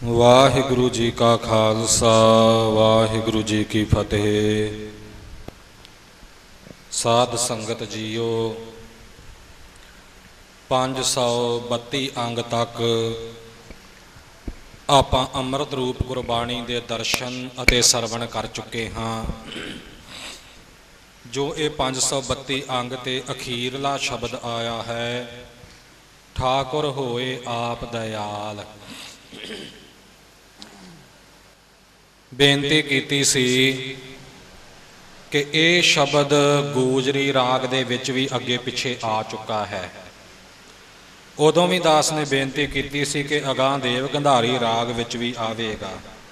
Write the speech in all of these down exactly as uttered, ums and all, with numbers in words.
ਵਾਹਿਗੁਰੂ ਜੀ ਕਾ ਖਾਲਸਾ ਵਾਹਿਗੁਰੂ ਜੀ ਕੀ ਫਤਿਹ। ਸਾਧ ਸੰਗਤ ਜੀਓ, ਪੰਜ ਸੌ ਬੱਤੀ ਅੰਗ ਤੱਕ ਆਪਾਂ ਅੰਮ੍ਰਿਤ ਰੂਪ ਗੁਰਬਾਣੀ ਦੇ ਦਰਸ਼ਨ ਅਤੇ ਸਰਵਣ ਕਰ ਚੁੱਕੇ ਹਾਂ। ਜੋ ਇਹ ਪੰਜ ਸੌ ਬੱਤੀ ਅੰਗ ਤੇ ਅਖੀਰਲਾ ਸ਼ਬਦ ਆਇਆ ਹੈ, ਠਾਕੁਰ ਹੋਏ ਆਪ ਦਇਆਲ। ਬੇਨਤੀ ਕੀਤੀ ਸੀ ਕਿ ਇਹ ਸ਼ਬਦ ਗੂਜਰੀ ਰਾਗ ਦੇ ਵਿੱਚ ਵੀ ਅੱਗੇ ਪਿੱਛੇ ਆ ਚੁੱਕਾ ਹੈ। ਉਦੋਂ ਵੀ ਦਾਸ ਨੇ ਬੇਨਤੀ ਕੀਤੀ ਸੀ ਕਿ ਅਗਾਂਹ ਦੇਵ ਗੰਧਾਰੀ ਰਾਗ ਵਿੱਚ ਵੀ ਆਵੇਗਾ।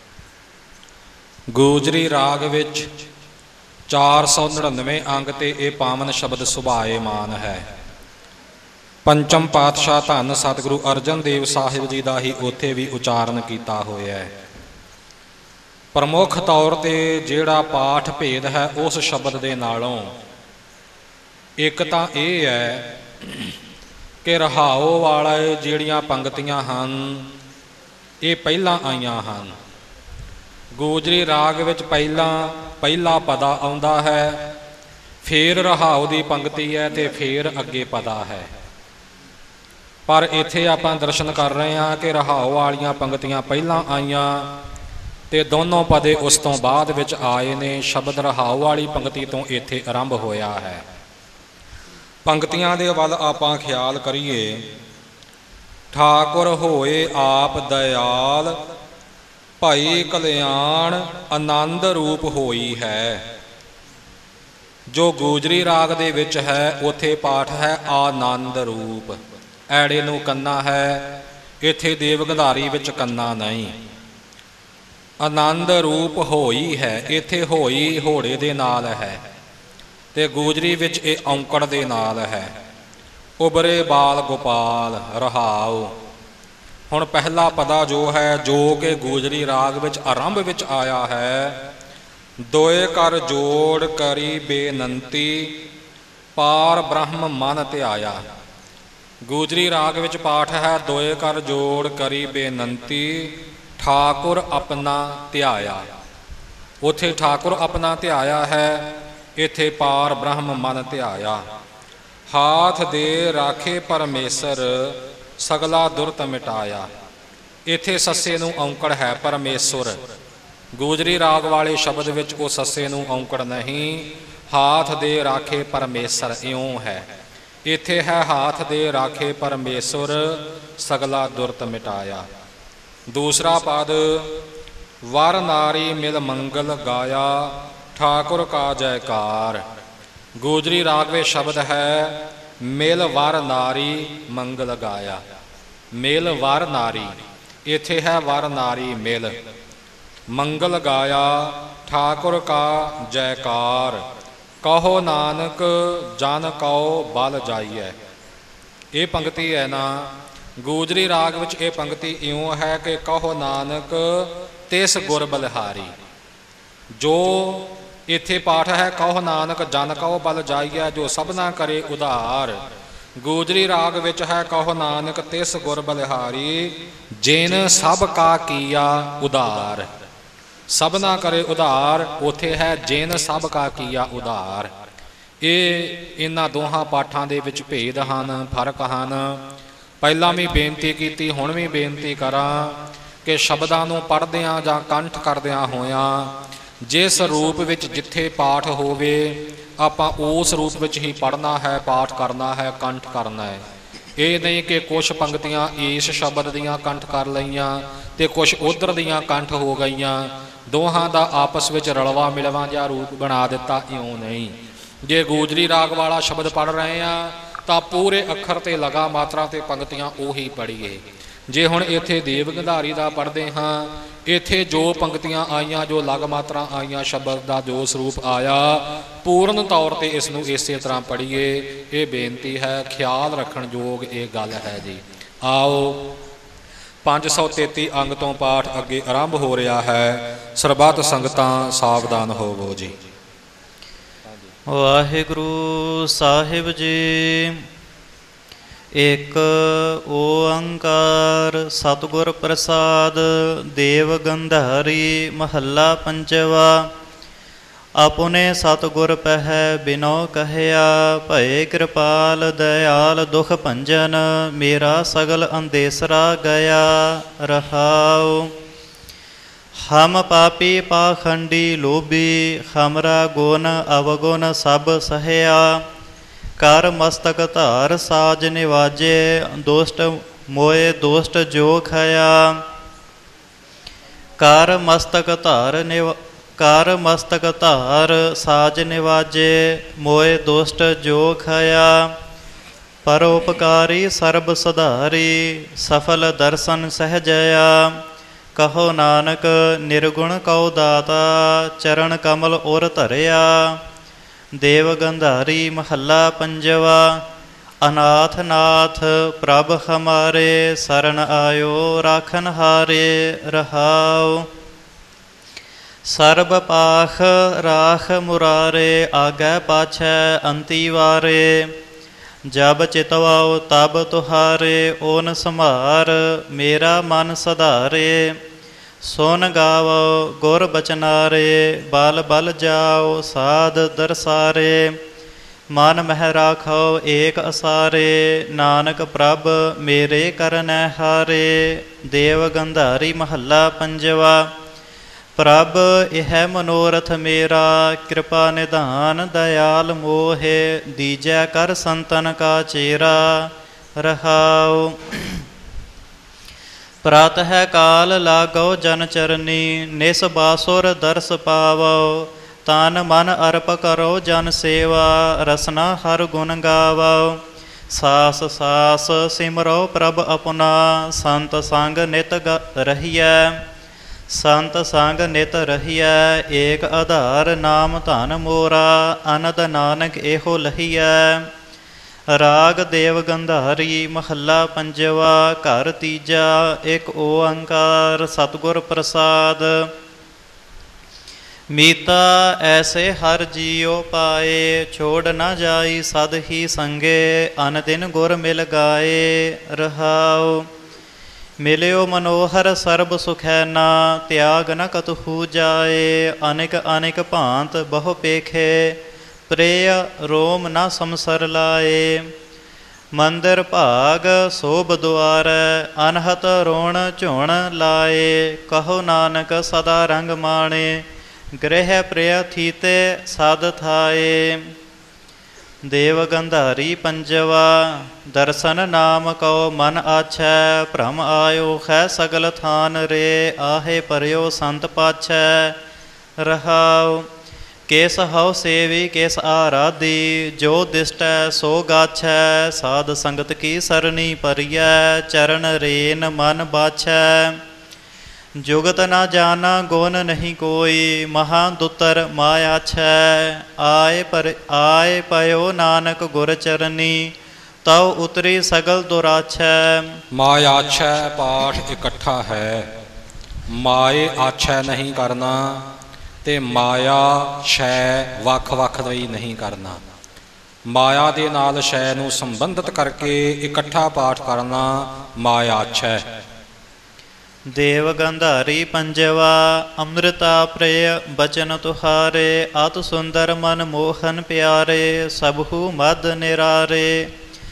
ਗੂਜਰੀ ਰਾਗ ਵਿੱਚ ਚਾਰ ਸੌ ਨੜਿਨਵੇਂ ਅੰਗ ਤੇ ਇਹ ਪਾਵਨ ਸ਼ਬਦ ਸੁਭਾਏਮਾਨ ਹੈ। ਪੰਚਮ ਪਾਤਸ਼ਾਹ ਧੰਨ ਸਤਿਗੁਰੂ ਅਰਜਨ ਦੇਵ ਸਾਹਿਬ ਜੀ ਦਾ ਹੀ ਉੱਥੇ ਵੀ ਉਚਾਰਨ ਕੀਤਾ ਹੋਇਆ ਹੈ। ਪ੍ਰਮੁੱਖ ਤੌਰ ਤੇ ਜਿਹੜਾ ਪਾਠ ਭੇਦ ਹੈ ਉਸ ਸ਼ਬਦ ਦੇ ਨਾਲੋਂ ਇੱਕ ਤਾਂ ਇਹ ਹੈ ਕਿ ਰਹਾਓ ਵਾਲੇ ਜਿਹੜੀਆਂ ਪੰਗਤੀਆਂ ਹਨ ਇਹ ਪਹਿਲਾਂ ਆਈਆਂ ਹਨ। ਗੂਜਰੀ ਰਾਗ ਵਿੱਚ ਪਹਿਲਾਂ ਪਹਿਲਾ ਪਦਾ ਆਉਂਦਾ ਹੈ, ਫੇਰ ਰਹਾਓ ਦੀ ਪੰਗਤੀ ਹੈ ਤੇ ਫੇਰ ਅੱਗੇ ਪਦਾ ਹੈ। ਪਰ ਇੱਥੇ ਆਪਾਂ ਦਰਸ਼ਨ ਕਰ ਰਹੇ ਹਾਂ ਕਿ ਰਹਾਓ ਵਾਲੀਆਂ ਪੰਗਤੀਆਂ ਪਹਿਲਾਂ ਆਈਆਂ ਤੇ ਦੋਨੋਂ ਪਦੇ ਉਸ ਤੋਂ ਬਾਅਦ ਵਿੱਚ ਆਏ ਨੇ। ਸ਼ਬਦ ਰਹਾਓ ਵਾਲੀ ਪੰਗਤੀ ਤੋਂ ਇੱਥੇ ਆਰੰਭ ਹੋਇਆ ਹੈ। ਪੰਗਤੀਆਂ ਦੇ ਵੱਲ ਆਪਾਂ ਖਿਆਲ ਕਰੀਏ। ਠਾਕੁਰ ਹੋਏ ਆਪ ਦਇਆਲ, ਭਾਈ ਕਲਿਆਣ ਆਨੰਦ ਰੂਪ ਹੋਈ ਹੈ। ਜੋ ਗੂਜਰੀ ਰਾਗ ਦੇ ਵਿੱਚ ਹੈ ਉੱਥੇ ਪਾਠ ਹੈ ਆਨੰਦ ਰੂਪ, ਐੜੇ ਨੂੰ ਕੰਨਾ ਹੈ, ਇੱਥੇ ਦੇਵ ਗੰਧਾਰੀ ਵਿੱਚ ਕੰਨਾ ਨਹੀਂ। ਆਨੰਦ ਰੂਪ ਹੋਈ ਹੈ, ਇੱਥੇ ਹੋਈ ਹੋੜੇ ਦੇ ਨਾਲ ਹੈ ਤੇ ਗੂਜਰੀ ਵਿੱਚ ਇਹ ਔਂਕੜ ਦੇ ਨਾਲ ਹੈ। ਉਬਰੇ ਬਾਲ ਗੋਪਾਲ ਰਹਾਉ। ਹੁਣ ਪਹਿਲਾ ਪਦਾ ਜੋ ਹੈ, ਜੋ ਕਿ ਗੂਜਰੀ ਰਾਗ ਵਿੱਚ ਆਰੰਭ ਵਿੱਚ ਆਇਆ ਹੈ, ਦੋਏ ਕਰ ਜੋੜ ਕਰੀ ਬੇਨੰਤੀ, ਪਾਰ ਬ੍ਰਹਮ ਮਨ ਧਿਆਇਆ। ਗੂਜਰੀ ਰਾਗ ਵਿੱਚ ਪਾਠ ਹੈ ਦੋਏ ਕਰ ਜੋੜ ਕਰੀ ਬੇਨੰਤੀ, ਠਾਕੁਰ ਆਪਣਾ ਧਿਆਇਆ। ਉੱਥੇ ਠਾਕੁਰ ਆਪਣਾ ਧਿਆਇਆ ਹੈ, ਇੱਥੇ ਪਾਰ ਬ੍ਰਹਮ ਮਨ ਧਿਆਇਆ। ਹਾਥ ਦੇ ਰਾਖੇ ਪਰਮੇਸ਼ਰ, ਸਗਲਾ ਦੁਰਤ ਮਿਟਾਇਆ। ਇੱਥੇ ਸੱਸੇ ਨੂੰ ਔਂਕੜ ਹੈ ਪਰਮੇਸ਼ਰ। ਗੂਜਰੀ ਰਾਗ ਵਾਲੇ ਸ਼ਬਦ ਵਿੱਚ ਉਹ ਸੱਸੇ ਨੂੰ ਔਂਕੜ ਨਹੀਂ। ਹਾਥ ਦੇ ਰਾਖੇ ਪਰਮੇਸ਼ਰ ਇਉਂ ਹੈ, ਇੱਥੇ ਹੈ ਹਾਥ ਦੇ ਰਾਖੇ ਪਰਮੇਸ਼ਰ, ਸਗਲਾ ਦੁਰਤ ਮਿਟਾਇਆ। ਦੂਸਰਾ ਪਦ ਵਰ ਨਾਰੀ ਮਿਲ ਮੰਗਲ ਗਾਇਆ, ਠਾਕੁਰ ਕਾ ਜੈਕਾਰ। ਗੂਜਰੀ ਰਾਗ ਵਿੱਚ ਸ਼ਬਦ ਹੈ ਮਿਲ ਵਰ ਨਾਰੀ ਮੰਗਲ ਗਾਇਆ। ਮਿਲ ਵਰ ਨਾਰੀ, ਇੱਥੇ ਹੈ ਵਰ ਨਾਰੀ ਮਿਲ। ਮੰਗਲ ਗਾਇਆ ਠਾਕੁਰ ਕਾ ਜੈਕਾਰ, ਕਹੋ ਨਾਨਕ ਜਨ ਕਉ ਬਲ ਜਾਈਐ। ਇਹ ਪੰਗਤੀ ਹੈ ਨਾ, ਗੂਜਰੀ ਰਾਗ ਵਿੱਚ ਇਹ ਪੰਗਤੀ ਇਉਂ ਹੈ ਕਿ ਕਹੋ ਨਾਨਕ ਤਿਸ ਗੁਰ ਬਲਿਹਾਰੀ। ਜੋ ਇੱਥੇ ਪਾਠ ਹੈ ਕਹੋ ਨਾਨਕ ਜਨ ਕਉ ਬਲ ਜਾਈਐ, ਜੋ ਸਭਨਾ ਕਰੇ ਉਧਾਰ। ਗੂਜਰੀ ਰਾਗ ਵਿੱਚ ਹੈ ਕਹੋ ਨਾਨਕ ਤਿਸ ਗੁਰ ਬਲਿਹਾਰੀ, ਜਿਨ ਸਭ ਕਾ ਕੀਆ ਉਧਾਰ। ਸਭਨਾ ਕਰੇ ਉਧਾਰ, ਉੱਥੇ ਹੈ ਜਿਨ ਸਭ ਕਾ ਕੀਆ ਉਧਾਰ। ਇਹ ਇਹਨਾਂ ਦੋਹਾਂ ਪਾਠਾਂ ਦੇ ਵਿੱਚ ਭੇਦ ਹਨ, ਫਰਕ ਹਨ। ਪਹਿਲਾਂ ਵੀ ਬੇਨਤੀ ਕੀਤੀ, ਹੁਣ ਵੀ ਬੇਨਤੀ ਕਰਾਂ ਕਿ ਸ਼ਬਦਾਂ ਨੂੰ ਪੜ੍ਹਦਿਆਂ ਜਾਂ ਕੰਠ ਕਰਦਿਆਂ ਹੋਇਆਂ ਜਿਸ ਰੂਪ ਵਿੱਚ ਜਿੱਥੇ ਪਾਠ ਹੋਵੇ ਆਪਾਂ ਉਸ ਰੂਪ ਵਿੱਚ ਹੀ ਪੜ੍ਹਨਾ ਹੈ, ਪਾਠ ਕਰਨਾ ਹੈ, ਕੰਠ ਕਰਨਾ ਹੈ। ਇਹ ਨਹੀਂ ਕਿ ਕੁਛ ਪੰਗਤੀਆਂ ਇਸ ਸ਼ਬਦ ਦੀਆਂ ਕੰਠ ਕਰ ਲਈਆਂ ਤੇ ਕੁਛ ਉਧਰ ਦੀਆਂ ਕੰਠ ਹੋ ਗਈਆਂ, ਦੋਹਾਂ ਦਾ ਆਪਸ ਵਿੱਚ ਰਲਵਾ ਮਿਲਵਾ ਜਿਹਾ ਰੂਪ ਬਣਾ ਦਿੱਤਾ, ਇਉਂ ਨਹੀਂ। ਜੇ ਗੂਜਰੀ ਰਾਗ ਵਾਲਾ ਸ਼ਬਦ ਪੜ੍ਹ ਰਹੇ ਹਾਂ ਤਾਂ ਪੂਰੇ ਅੱਖਰ ਤੇ ਲਗਾ ਮਾਤਰਾ ਤੇ ਪੰਗਤੀਆਂ ਉਹੀ ਪੜ੍ਹੀਏ। ਜੇ ਹੁਣ ਇੱਥੇ ਦੇਵ ਗੰਧਾਰੀ ਦਾ ਪੜ੍ਹਦੇ ਹਾਂ, ਇੱਥੇ ਜੋ ਪੰਗਤੀਆਂ ਆਈਆਂ, ਜੋ ਲਗ ਮਾਤਰਾ ਆਈਆਂ, ਸ਼ਬਦ ਦਾ ਜੋ ਸਰੂਪ ਆਇਆ, ਪੂਰਨ ਤੌਰ ਤੇ ਇਸ ਨੂੰ ਇਸੇ ਤਰ੍ਹਾਂ ਪੜ੍ਹੀਏ। ਇਹ ਬੇਨਤੀ ਹੈ, ਖਿਆਲ ਰੱਖਣ ਯੋਗ ਇਹ ਗੱਲ ਹੈ ਜੀ। ਆਓ ਪੰਜ ਸੌ ਤੇਤੀ ਅੰਗ ਤੋਂ ਪਾਠ ਅੱਗੇ ਆਰੰਭ ਹੋ ਰਿਹਾ ਹੈ। ਸਰਬੱਤ ਸੰਗਤਾਂ ਸਾਵਧਾਨ ਹੋਵੋ ਜੀ। ਵਾਹਿਗੁਰੂ ਸਾਹਿਬ ਜੀ। ਇਕ ਓੰਕਾਰ ਸਤਿਗੁਰ ਪ੍ਰਸਾਦ। ਦੇਵ ਗੰਧਾਰੀ ਮਹੱਲਾ ਪੰਜਵਾ। ਆਪਣੇ ਸਤਿਗੁਰ ਪਹਿ ਬਿਨੋ ਕਹਿਆ, ਭਏ ਕਿਰਪਾਲ ਦਇਆਲ ਦੁਖ ਭੰਜਨ। ਮੇਰਾ ਸਗਲ ਅੰਦੇਸਰਾ ਗਿਆ ਰਹਾਉ। ਹਮ ਪਾਪੀ ਪਾਖੰਡੀ ਲੋਭੀ, ਹਮਰਾ ਗੁਣ ਅਵਗੁਣ ਸਭ ਸਹਿਆ। ਕਰ ਮਸਤਕ ਧਾਰ ਸਾਜ ਨਿਵਾਜੇ, ਦੁਸ਼ਟ ਮੋਏ ਦੁਸ਼ਟ ਜੋ ਖਇਆ। ਕਰ ਮਸਤਕ ਧਾਰ ਨਿਵ ਕਰ ਮਸਤਕ ਧਾਰ ਸਾਜ ਨਿਵਾਜੇ, ਮੋਏ ਦੁਸ਼ਟ ਜੋ ਖਇਆ। ਪਰਉਪਕਾਰੀ ਸਰਬ ਸੁਧਾਰੀ, ਸਫਲ ਦਰਸ਼ਨ ਸਹਿਜਇਆ। ਕਹੋ ਨਾਨਕ ਨਿਰਗੁਣ ਕਉ ਦਾਤਾ, ਚਰਨ ਕਮਲ ਉਰ ਧਰਿਆ। ਦੇਵ ਗੰਧਾਰੀ ਮਹੱਲਾ ਪੰਜਵਾ। ਅਨਾਥ ਨਾਥ ਪ੍ਰਭ ਹਮਾਰੇ, ਸਰਣ ਆਇਓ ਰਾਖਨ ਹਾਰੇ ਰਹਾਉ। ਸਰਬ ਪਾਖ ਰਾਖ ਮੁਰਾਰੇ, ਆਗੈ ਪਾਛੈ ਅੰਤੀ ਵਾਰੇ। ਜਬ ਚਿਤਵਾਉ ਤਬ ਤੁਹਾਰੇ, ਓਨ ਸੰਭਾਰ ਮੇਰਾ ਮਨ ਸਧਾਰੇ। ਸੁਨ ਗਾਵੋ ਗੁਰ ਬਚਨਾਰੇ, ਬਲ ਬਲ ਜਾਓ ਸਾਧ ਦਰਸਾਰੇ। ਮਨ ਮਹਿ ਰਾਖੋ ਏਕ ਅਸਾਰੇ, ਨਾਨਕ ਪ੍ਰਭ ਮੇਰੇ ਕਰਨੈ ਹਾਰੇ। ਦੇਵ ਗੰਧਾਰੀ ਮਹੱਲਾ ਪੰਜਵਾ। ਪ੍ਰਭ ਇਹ ਮਨੋਰਥ ਮੇਰਾ, ਕਿਰਪਾ ਨਿਧਾਨ ਦਇਆਲ ਮੋਹੇ। ਦੀਜੈ ਕਰ ਸੰਤਨ ਕਾ ਚੇਰਾ ਰਹਾਉ। ਪ੍ਰਾਤଃ ਕਾਲ ਲਾਗੋ ਜਨ ਚਰਨੀ, ਨਿਸ ਬਾਸੁਰ ਦਰਸ ਪਾਵੋ। ਤਨ ਮਨ ਅਰਪ ਕਰੋ ਜਨ ਸੇਵਾ, ਰਸਨਾ ਹਰ ਗੁਣ ਗਾਵੋ। ਸਾਸ ਸਾਸ ਸਿਮਰੋ ਪ੍ਰਭ ਆਪਣਾ, ਸੰਤ ਸੰਗ ਨਿਤ ਰਹੀਐ। ਸੰਤ ਸੰਗ ਨਿਤ ਰਹੀਐ, ਏਕ ਆਧਾਰ ਨਾਮ ਧਨ ਮੋਰਾ। ਅਨੰਦ ਨਾਨਕ ਇਹੋ ਲਹੀਐ। ਰਾਗ ਦੇਵ ਗੰਧਾਰੀ ਮਹੱਲਾ ਪੰਜਵਾ। ਘਰ ਤੀਜਾ। ਇਕ ਓੰਕਾਰ ਸਤਿਗੁਰ ਪ੍ਰਸਾਦ। ਮੀਤਾ ਐਸੇ ਹਰ ਜੀਉ ਪਾਏ, ਛੋੜ ਨਾ ਜਾਈ ਸਦ ਹੀ ਸੰਗੇ। ਅਨ ਦਿਨ ਗੁਰ ਮਿਲ ਗਾਏ ਰਹਾਉ। ਮਿਲਿਓ ਮਨੋਹਰ ਸਰਬ ਸੁਖੈਨਾ, ਤਿਆਗ ਨ ਕਤਹੂ ਜਾਏ। ਅਨੇਕ ਅਨੇਕ ਭਾਂਤ ਬਹੁ ਪੇਖੇ, ਪ੍ਰੇਯ ਰੋਮ ਨ ਸੰਸਰ ਲਾਏ। ਮੰਦਰ ਭਾਗ ਸੋਭ ਦੁਆਰੈ, ਅਨਹਤ ਰੋਣ ਝੁਣ ਲਾਏ। ਕਹੋ ਨਾਨਕ ਸਦਾ ਰੰਗ ਮਾਣੇ, ਗ੍ਰਹਿ ਪ੍ਰਿਯ ਥੀਤੇ ਸਦ ਥਾਏ। ਦੇਵ ਗੰਧਾਰੀ ਪੰਜਵਾ। ਦਰਸ਼ਨ ਨਾਮ ਕਉ ਮਨ ਆਛੈ, ਭ੍ਰਮ ਆਇਓ ਹੈ ਸਗਲ ਥਾਨ ਰੇ। ਆਹੇ ਪਰਿਓ ਸੰਤ ਪਾਛੈ ਰਹਾਉ। ਕਿਸ ਹਉ ਸੇਵੀ ਕਿਸ ਆਰਾਧੀ, ਜੋ ਦਿਸਟੈ ਸੋ ਗਾਛੈ। ਸਾਧ ਸੰਗਤ ਕੀ ਸਰਣੀ ਪਰੀਐ, ਚਰਨ ਰੇਨ ਮਨ ਬਾਛੈ। ਜੁਗਤ ਨਾ ਜਾਨਾ ਗੁਣ ਨਹੀਂ ਕੋਈ, ਮਹਾ ਦੁਤਰ ਮਾਇਆ ਛੈ। ਆਏ ਪਰ ਆਏ ਪਇਓ ਨਾਨਕ ਗੁਰ ਚਰਨੀ, ਤਉ ਉਤਰੀ ਸਗਲ ਦੁਰਾਛੈ। ਮਾਇ ਆਛੈ ਪਾਠ ਇਕੱਠਾ ਹੈ, ਮਾਏ ਆਛੈ ਨਹੀਂ ਕਰਨਾ, ਤੇ ਮਾਇਆ ਛੈ ਵੱਖ ਵੱਖ ਵੀ ਨਹੀਂ ਕਰਨਾ। ਮਾਇਆ ਦੇ ਨਾਲ ਛੈ ਨੂੰ ਸੰਬੰਧਿਤ ਕਰਕੇ ਇਕੱਠਾ ਪਾਠ ਕਰਨਾ ਮਾਇਆ ਆਛੈ। ਦੇਵ ਗੰਧਾਰੀ ਪੰਜਵਾ। ਅੰਮ੍ਰਿਤਾ ਪ੍ਰਿਯ ਬਚਨ ਤੁਹਾਰੇ, ਅਤ ਸੁੰਦਰ ਮਨ ਮੋਹਨ ਪਿਆਰੇ। ਸਭੂ ਮਦ ਨਿਰਾਰੇ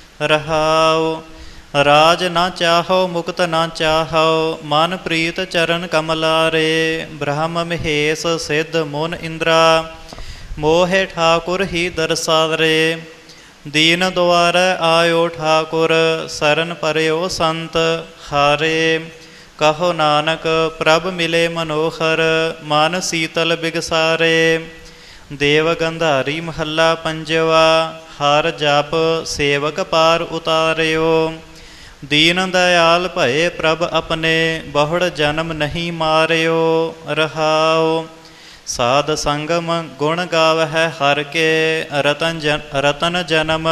ਰਹਾਉ। ਰਾਜ ਨਾ ਚਾਹੋ ਮੁਕਤ ਨਾ ਚਾਹੋ, ਮਨ ਪ੍ਰੀਤ ਚਰਨ ਕਮਲਾਰੇ। ਬ੍ਰਹਮ ਮਹੇਸ਼ ਸਿੱਧ ਮੁਨ ਇੰਦਰਾ, ਮੋਹਿ ਠਾਕੁਰ ਹੀ ਦਰਸਾਰੇ। ਦੀਨ ਦੁਆਰੈ ਆਇਓ ਠਾਕੁਰ, ਸਰਨ ਪਰਿਓ ਸੰਤ ਹਾਰੇ। ਕਹੋ ਨਾਨਕ ਪ੍ਰਭ ਮਿਲੇ ਮਨੋਹਰ, ਮਨ ਸੀਤਲ ਬਿਗਸਾਰੇ। ਦੇਵ ਗੰਧਾਰੀ ਮਹੱਲਾ ਪੰਜਵਾ। ਹਰ ਜਪ ਸੇਵਕ ਪਾਰ ਉਤਾਰਿਓ, ਦੀਨ ਦਇਆਲ ਭਏ ਪ੍ਰਭ ਆਪਣੇ। ਬਹੁੜ ਜਨਮ ਨਹੀਂ ਮਾਰਿਓ ਰਹਾਉ। ਸਾਧ ਸੰਗਮ ਗੁਣ ਗਾਵਹਿ ਹਰ ਕੇ, ਰਤਨ ਜਨ ਰਤਨ ਜਨਮ।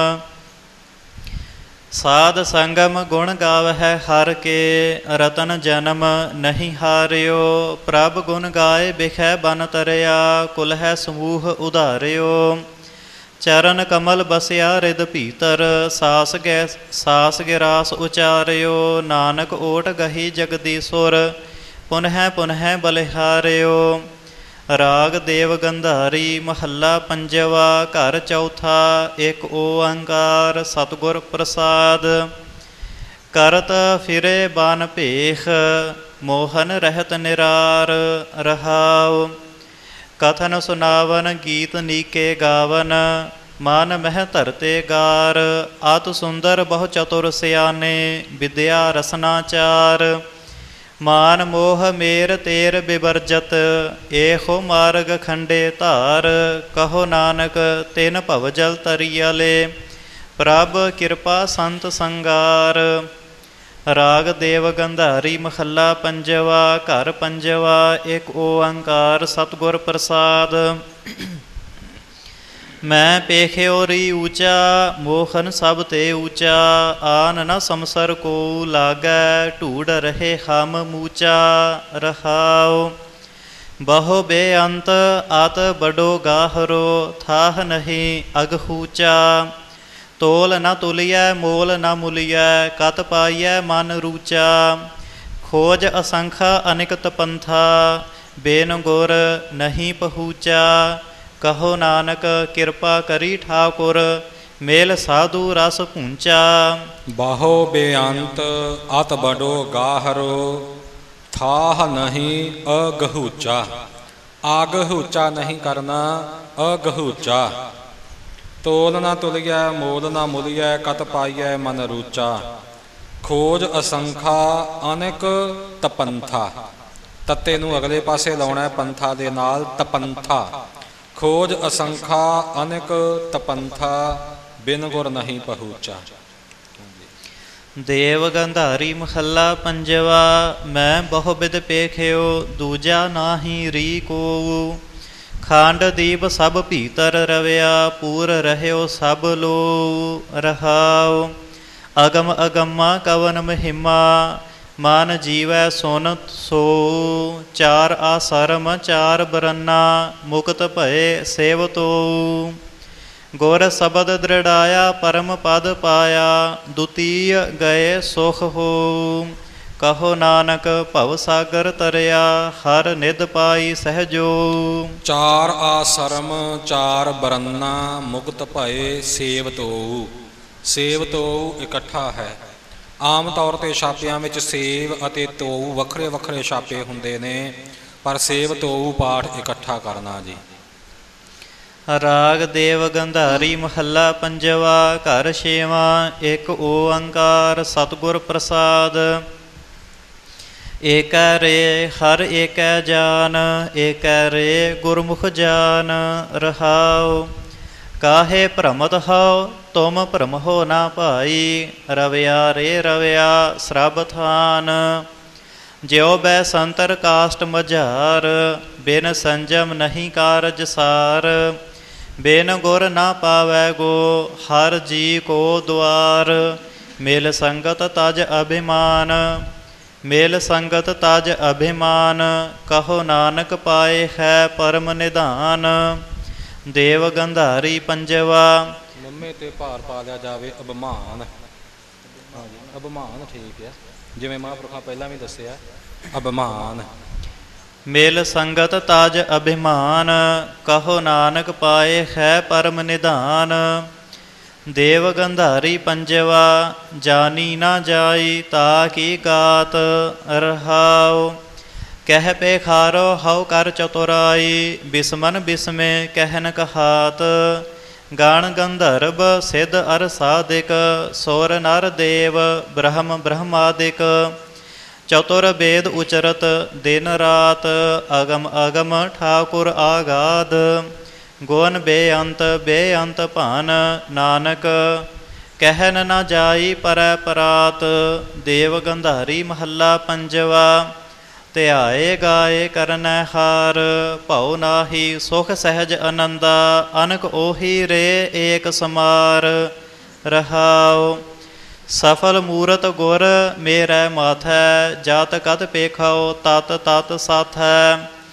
ਸਾਧ ਸੰਗਮ ਗੁਣ ਗਾਵਹਿ ਹਰ ਕੇ, ਰਤਨ ਜਨਮ ਨਹੀਂ ਹਾਰਿਓ। ਪ੍ਰਭ ਗੁਣ ਗਾਏ ਬਿਖੈ ਬਨ ਤਰਿਆ, ਕੁਲਹਿ ਸਮੂਹ ਉਧਾਰਿਓ। ਚਰਨ ਕਮਲ ਬਸਿਆ ਰਿਦ ਭੀਤਰ, ਸਾਸ ਗੈ ਸਾਸ ਗਿਰਾਸ ਉਚਾਰਿਓ, ਨਾਨਕ ਓਟ ਗਹੀ ਜਗਦੀਸੁਰ, ਪੁਨਹਿ ਪੁਨਹਿ ਬਲਿਹਾਰਿਓ। ਰਾਗ ਦੇਵ ਗੰਧਾਰੀ ਮਹੱਲਾ ਪੰਜਵਾ, ਘਰ ਚੌਥਾ, ਇੱਕ ਓੰਕਾਰ ਸਤਿਗੁਰ ਪ੍ਰਸਾਦ। ਕਰਤ ਫਿਰੇ ਬਨ ਭੇਖ, ਮੋਹਨ ਰਹਿਤ ਨਿਰਾਰ, ਰਹਾਉ। ਕਥਨ ਸੁਨਾਵਨ ਗੀਤ ਨੀਕੇ ਗਾਵਨ, ਮਨ ਮਹਿ ਧਰਤੇ ਗਾਰ। ਅਤਿ ਸੁੰਦਰ ਬਹੁ ਚਤੁਰ ਸਿਆਨੇ, ਵਿਦਿਆ ਰਸਨਾ ਚਾਰ। ਮਾਨ ਮੋਹ ਮੇਰ ਤੇਰ ਬਿਵਰਜਤ, ਏਹੋ ਮਾਰਗ ਖੰਡੇ ਧਾਰ। ਕਹੋ ਨਾਨਕ ਤਿਨ ਭਵ ਜਲ ਤਰੀਅਲੇ, ਪ੍ਰਭ ਕਿਰਪਾ ਸੰਤ ਸੰਗਾਰ। ਰਾਗ ਦੇਵ ਗੰਧਾਰੀ ਮਹੱਲਾ ਪੰਜਵਾ, ਘਰ ਪੰਜਵਾ, ਇੱਕ ਓੰਕਾਰ ਸਤਿਗੁਰ ਪ੍ਰਸਾਦ। ਮੈਂ ਪੇਖਿਓ ਰੀ ਊਚਾ, ਮੋਹਨ ਸਭ ਤੇ ਊਚਾ। ਆਨ ਨ ਸਮਸਰ ਕੋ ਲਾਗੈ, ਢੂੜ ਰਹੇ ਹਮ ਮੂਚਾ, ਰਹਾਉ। ਬਹੁ ਬੇਅੰਤ ਅਤ ਬਡੋ ਗਾਹਰੋ, ਥਾਹ ਨਹੀਂ ਅਗਹੂਚਾ। ਤੋਲ ਨ ਤੁਲਿਐ ਮੋਲ ਨ ਮੁਲਿਐ, ਕਤ ਪਾਈਐ ਮਨ ਰੂਚਾ। ਖੋਜ ਅਸੰਖਾ ਅਨਿਕਤ ਪੰਥਾ, ਬੇਨ ਗੁਰ ਨਹੀਂ ਪਹੂਚਾ। ਕਹੋ ਨਾਨਕ ਕਿਰਪਾ ਕਰੀ ਠਾਕੁਰ, ਮੇਲ ਸਾਧੂ ਰਸ ਪੂੰਚਾ। ਬਾਹੋ ਬੇਅੰਤ ਅਤ ਬਡੋ ਗਾਹਰੋ, ਥਾਹ ਨਹੀਂ ਅਗਹੂਚਾ। ਆਗਹੂਚਾ ਨਹੀਂ ਕਰਨਾ, ਅਗਹੂਚਾ। ਤੋਲ ਨਾ ਤੁਲਿਐ ਮੋਲ ਨਾ ਮੁਲਿਐ, ਕਤ ਪਾਈਐ ਮਨ ਰੂਚਾ। ਖੋਜ ਅਸੰਖਾ ਅਨੇਕ ਤਪੰਥਾ, ਤੱਤੇ ਨੂੰ ਅਗਲੇ ਪਾਸੇ ਲਾਉਣਾ ਪੰਥਾ ਦੇ ਨਾਲ, ਤਪੰਥਾ। ਖੋਜ ਅਸੰਖਾ ਅਨੇਕ ਤਪੰਥਾ, ਬਿਨ ਗੁਰ ਨਹੀਂ ਪਹੂਚਾ। ਦੇਵ ਗੰਧਾਰੀ ਮਹੱਲਾ ਪੰਜਵਾ, ਮੈਂ ਬਹੁ ਬਿਦ ਪੇਖਿਓ, ਦੂਜਾ ਨਾਹੀ ਰੀ ਕੋ। ਖੰਡ ਦੀਪ ਸਭ ਭੀਤਰ ਰਵਿਆ, ਪੂਰ ਰਹਿਓ ਸਭ ਲੋ, ਰਹਾਉ। ਅਗਮ ਅਗਮਾ ਕਵਨ ਮਹਿਮਾ, ਮਨ ਜੀਵੈ ਸੁਨਤ ਸੋ। ਚਾਰ ਆਸਰਮ ਚਾਰ ਬਰਨਾ, ਮੁਕਤ ਭਏ ਸੇਵਤੋ। ਗੁਰ ਸ਼ਬਦ ਦ੍ਰਿੜਾਇਆ, ਪਰਮ ਪਦ ਪਾਇਆ, ਦੁਤੀਯ ਗਏ ਸੁਖ ਹੋ। ਕਹੋ ਨਾਨਕ ਭਵ ਸਾਗਰ ਤਰਿਆ, ਹਰ ਨਿਧ ਪਾਈ ਸਹਿਜੋ। ਚਾਰ ਆਸਰਮ ਚਾਰ ਬਰਨਾ, ਮੁਕਤ ਭਏ ਸੇਵਤੋ। ਸੇਵਤੋ ਇਕੱਠਾ ਹੈ। ਆਮ ਤੌਰ 'ਤੇ ਛਾਪਿਆਂ ਵਿੱਚ ਸੇਵ ਅਤੇ ਤੋਊ ਵੱਖਰੇ ਵੱਖਰੇ ਛਾਪੇ ਹੁੰਦੇ ਨੇ, ਪਰ ਸੇਵ ਤੋਊ ਪਾਠ ਇਕੱਠਾ ਕਰਨਾ ਜੀ। ਰਾਗ ਦੇਵ ਗੰਧਾਰੀ ਮਹੱਲਾ ਪੰਜਵਾ, ਘਰ ਛੇਵਾਂ, ਇੱਕ ਓੰਕਾਰ ਸਤਿਗੁਰ ਪ੍ਰਸਾਦ। ਏਕੈ ਰੇ ਹਰ ਏਕੈ ਜਾਨ, ਏਕੈ ਰੇ ਗੁਰਮੁਖ ਜਾਨ, ਰਹਾਉ। ਕਾਹੇ ਭ੍ਰਮਤ ਹਉ ਤੁਮ ਭ੍ਰਮਹੋ ਨਾ ਭਾਈ, ਰਵਿਆ ਰੇ ਰਵਿਆ ਸਰਬ ਥਾਨ। ਜਿਉ ਬੈ ਸੰਤਰ ਕਾਸ਼ਟ ਮਝਾਰ, ਬਿਨ ਸੰਜਮ ਨਹੀਂ ਕਾਰਜ ਸਾਰ। ਬਿਨ ਗੁਰ ਨਾ ਪਾਵੈ ਗੋ, ਹਰ ਜੀ ਕੋ ਦੁਆਰ। ਮਿਲ ਸੰਗਤ ਤਜ ਅਭਿਮਾਨ, ਮਿਲ ਸੰਗਤ ਤਜ ਅਭਿਮਾਨ। ਕਹੋ ਨਾਨਕ ਪਾਏ ਹੈ ਪਰਮ ਨਿਧਾਨ। ਦੇਵ ਗੰਧਾਰੀ ਪੰਜਵਾ, ਮੰਮੇ ਤੇ ਭਾਰ ਪਾ ਲਿਆ ਜਾਵੇ ਅਭਿਮਾਨ। ਹਾਂਜੀ, ਅਭਿਮਾਨ ਠੀਕ ਹੈ, ਜਿਵੇਂ ਮਹਾਂਪੁਰਖਾਂ ਪਹਿਲਾਂ ਵੀ ਦੱਸਿਆ, ਅਭਿਮਾਨ। ਮਿਲ ਸੰਗਤ ਤਜ ਅਭਿਮਾਨ, ਕਹੋ ਨਾਨਕ ਪਾਏ ਹੈ ਪਰਮ ਨਿਧਾਨ। ਦੇਵ ਗੰਧਾਰੀ ਪੰਜਵਾ, ਜਾਨੀ ਨਾ ਜਾਈ ਤਾ ਕੀ ਗਾਤ, ਰਹਾਉ। ਕਹਿ ਪੇਖਾਰੋ ਹਉ ਕਰ ਚਤੁਰਾਈ, ਬਿਸਮਨ ਬਿਸਮੇ ਕਹਿਨ ਕਹਾਤ। ਗਣ ਗੰਧਰਵ ਸਿੱਧ ਅਰ ਸਾਧਿਕ, ਸੁਰ ਨਰ ਦੇਵ ਬ੍ਰਹਮ ਬ੍ਰਹਮਾਦਿਕ। ਚਤੁਰ ਬੇਦ ਉਚਰਤ ਦਿਨ ਰਾਤ, ਅਗਮ ਅਗਮ ਠਾਕੁਰ ਆਗਾਦ। ਗੁਣ ਬੇਅੰਤ ਬੇਅੰਤ ਭਾਨ, ਨਾਨਕ ਕਹਿਨ ਨਾ ਜਾਈ ਪਰੈ ਪਰਾਤ। ਦੇਵ ਗੰਧਾਰੀ ਮਹੱਲਾ ਪੰਜਵਾ, ਧਿਆਏ ਗਾਏ ਕਰਨੈ ਹਾਰ। ਭਉ ਨਾਹੀ ਸੁਖ ਸਹਿਜ ਆਨੰਦਾ, ਅਨਕ ਉਹੀ ਰੇ ਏਕ ਸਮਾਰ, ਰਹਾਉ। ਸਫਲ ਮੂਰਤ ਗੁਰ ਮੇਰੈ ਮਾਥੈ, ਜਤ ਕਤ ਪੇਖਾਓ ਤਤ ਤਤ ਸਾਥੈ।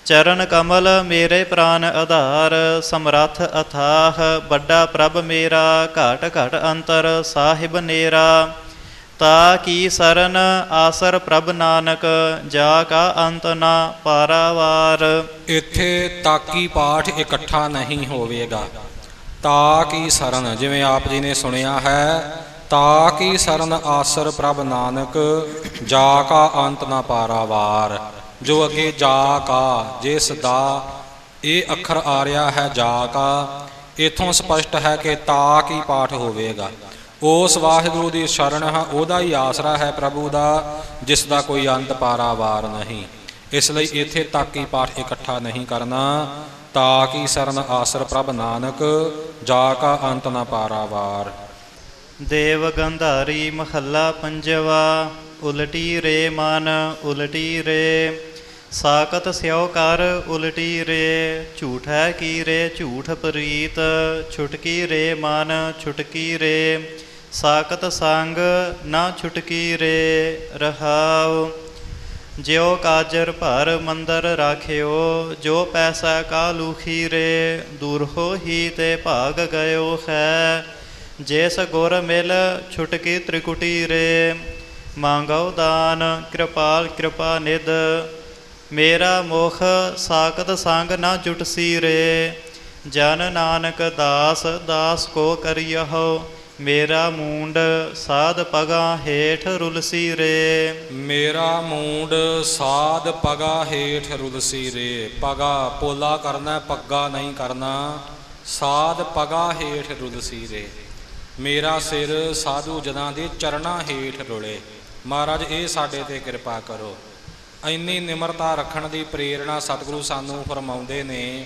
ਚਰਨ ਕਮਲ ਮੇਰੇ ਪ੍ਰਾਨ ਆਧਾਰ, ਸਮਰੱਥ ਅਥਾਹ ਵੱਡਾ ਪ੍ਰਭ ਮੇਰਾ, ਘਟ ਘਟ ਅੰਤਰ ਸਾਹਿਬ ਨੇਰਾ। ਤਾ ਕੀ ਸਰਨ ਆਸਰ ਪ੍ਰਭ ਨਾਨਕ, ਜਾ ਕਾ ਅੰਤ ਨਾ ਪਾਰਾਵਾਰ। ਇੱਥੇ ਤਾਕੀ ਪਾਠ ਇਕੱਠਾ ਨਹੀਂ ਹੋਵੇਗਾ। ਤਾ ਕੀ ਸਰਨ, ਜਿਵੇਂ ਆਪ ਜੀ ਨੇ ਸੁਣਿਆ ਹੈ, ਤਾ ਕੀ ਸਰਨ ਆਸਰ ਪ੍ਰਭ ਨਾਨਕ, ਜਾ ਕਾ ਅੰਤ ਨਾ ਪਾਰਾਵਾਰ। ਜੋ ਅੱਗੇ ਜਾ ਕਾ, ਜਿਸ ਦਾ ਇਹ ਅੱਖਰ ਆ ਰਿਹਾ ਹੈ ਜਾ ਕਾ, ਇੱਥੋਂ ਸਪਸ਼ਟ ਹੈ ਕਿ ਤਾ ਕੀ ਪਾਠ ਹੋਵੇਗਾ। ਉਸ ਵਾਹਿਗੁਰੂ ਦੀ ਸ਼ਰਨ ਹੈ, ਉਹਦਾ ਹੀ ਆਸਰਾ ਹੈ ਪ੍ਰਭੂ ਦਾ, ਜਿਸ ਦਾ ਕੋਈ ਅੰਤ ਪਾਰਾਵਾਰ ਨਹੀਂ। ਇਸ ਲਈ ਇੱਥੇ ਤਾਕੀ ਪਾਠ ਇਕੱਠਾ ਨਹੀਂ ਕਰਨਾ। ਤਾ ਕੀ ਸਰਨ ਆਸਰ ਪ੍ਰਭ ਨਾਨਕ, ਜਾ ਕਾ ਅੰਤ ਨਾ ਪਾਰਾਵਾਰ। ਦੇਵ ਗੰਧਾਰੀ ਮਹੱਲਾ ਪੰਜਵਾ। ਉਲਟੀ ਰੇ ਮਨ ਉਲਟੀ ਰੇ, ਸਾਕਤ ਸਿਉ ਕਰ ਉਲਟੀ ਰੇ। ਝੂਠ ਹੈ ਕੀ ਰੇ ਝੂਠ ਪ੍ਰੀਤ, ਛੁਟਕੀ ਰੇ ਮਨ ਛੁਟਕੀ ਰੇ। ਸਾਕਤ ਸੰਗ ਨਾ ਛੁਟਕੀ ਰੇ। ਰਹਾਉ ਜਿਉ ਕਾਜਰ ਭਰ ਮੰਦਰ ਰਾਖਿਓ, ਜੋ ਪੈਸਾ ਕਾ ਲੂਖੀ ਰੇ। ਦੂਰ ਹੋ ਹੀ ਤੇ ਭਾਗ ਗਇਓ ਹੈ, ਜਿਸ ਗੁਰ ਮਿਲ ਛੁਟਕੀ ਤ੍ਰਿਕੁਟੀ ਰੇ। ਮੰਗਉ ਦਾਨ ਕਿਰਪਾਲ ਕਿਰਪਾ ਨਿਧ, ਮੇਰਾ ਮੁਖ ਸਾਕਤ ਸੰਗ ਨਾ ਜੁਟਸੀ ਰੇ। ਜਨ ਨਾਨਕ ਦਾਸ ਦਾਸ ਕੋ ਕਰਿਯਹੁ, ਮੇਰਾ ਮੂੰਡ ਸਾਧ ਪਗਾ ਹੇਠ ਰੁਲਸੀ ਰੇ। ਮੇਰਾ ਮੂੰਡ ਸਾਧ ਪਗਾ ਹੇਠ ਰੁਲਸੀ ਰੇ। ਪਗਾ ਪੋਲਾ ਕਰਨਾ, ਪੱਗਾ ਨਹੀਂ ਕਰਨਾ। ਸਾਧ ਪਗਾ ਹੇਠ ਰੁਲਸੀ ਰੇ। ਮੇਰਾ ਸਿਰ ਸਾਧੂ ਜਨਾਂ ਦੇ ਚਰਨਾਂ ਹੇਠ ਰੁਲੇ। ਮਹਾਰਾਜ ਇਹ ਸਾਡੇ 'ਤੇ ਕਿਰਪਾ ਕਰੋ। ਇੰਨੀ ਨਿਮਰਤਾ ਰੱਖਣ ਦੀ ਪ੍ਰੇਰਣਾ ਸਤਿਗੁਰੂ ਸਾਨੂੰ ਫਰਮਾਉਂਦੇ ਨੇ।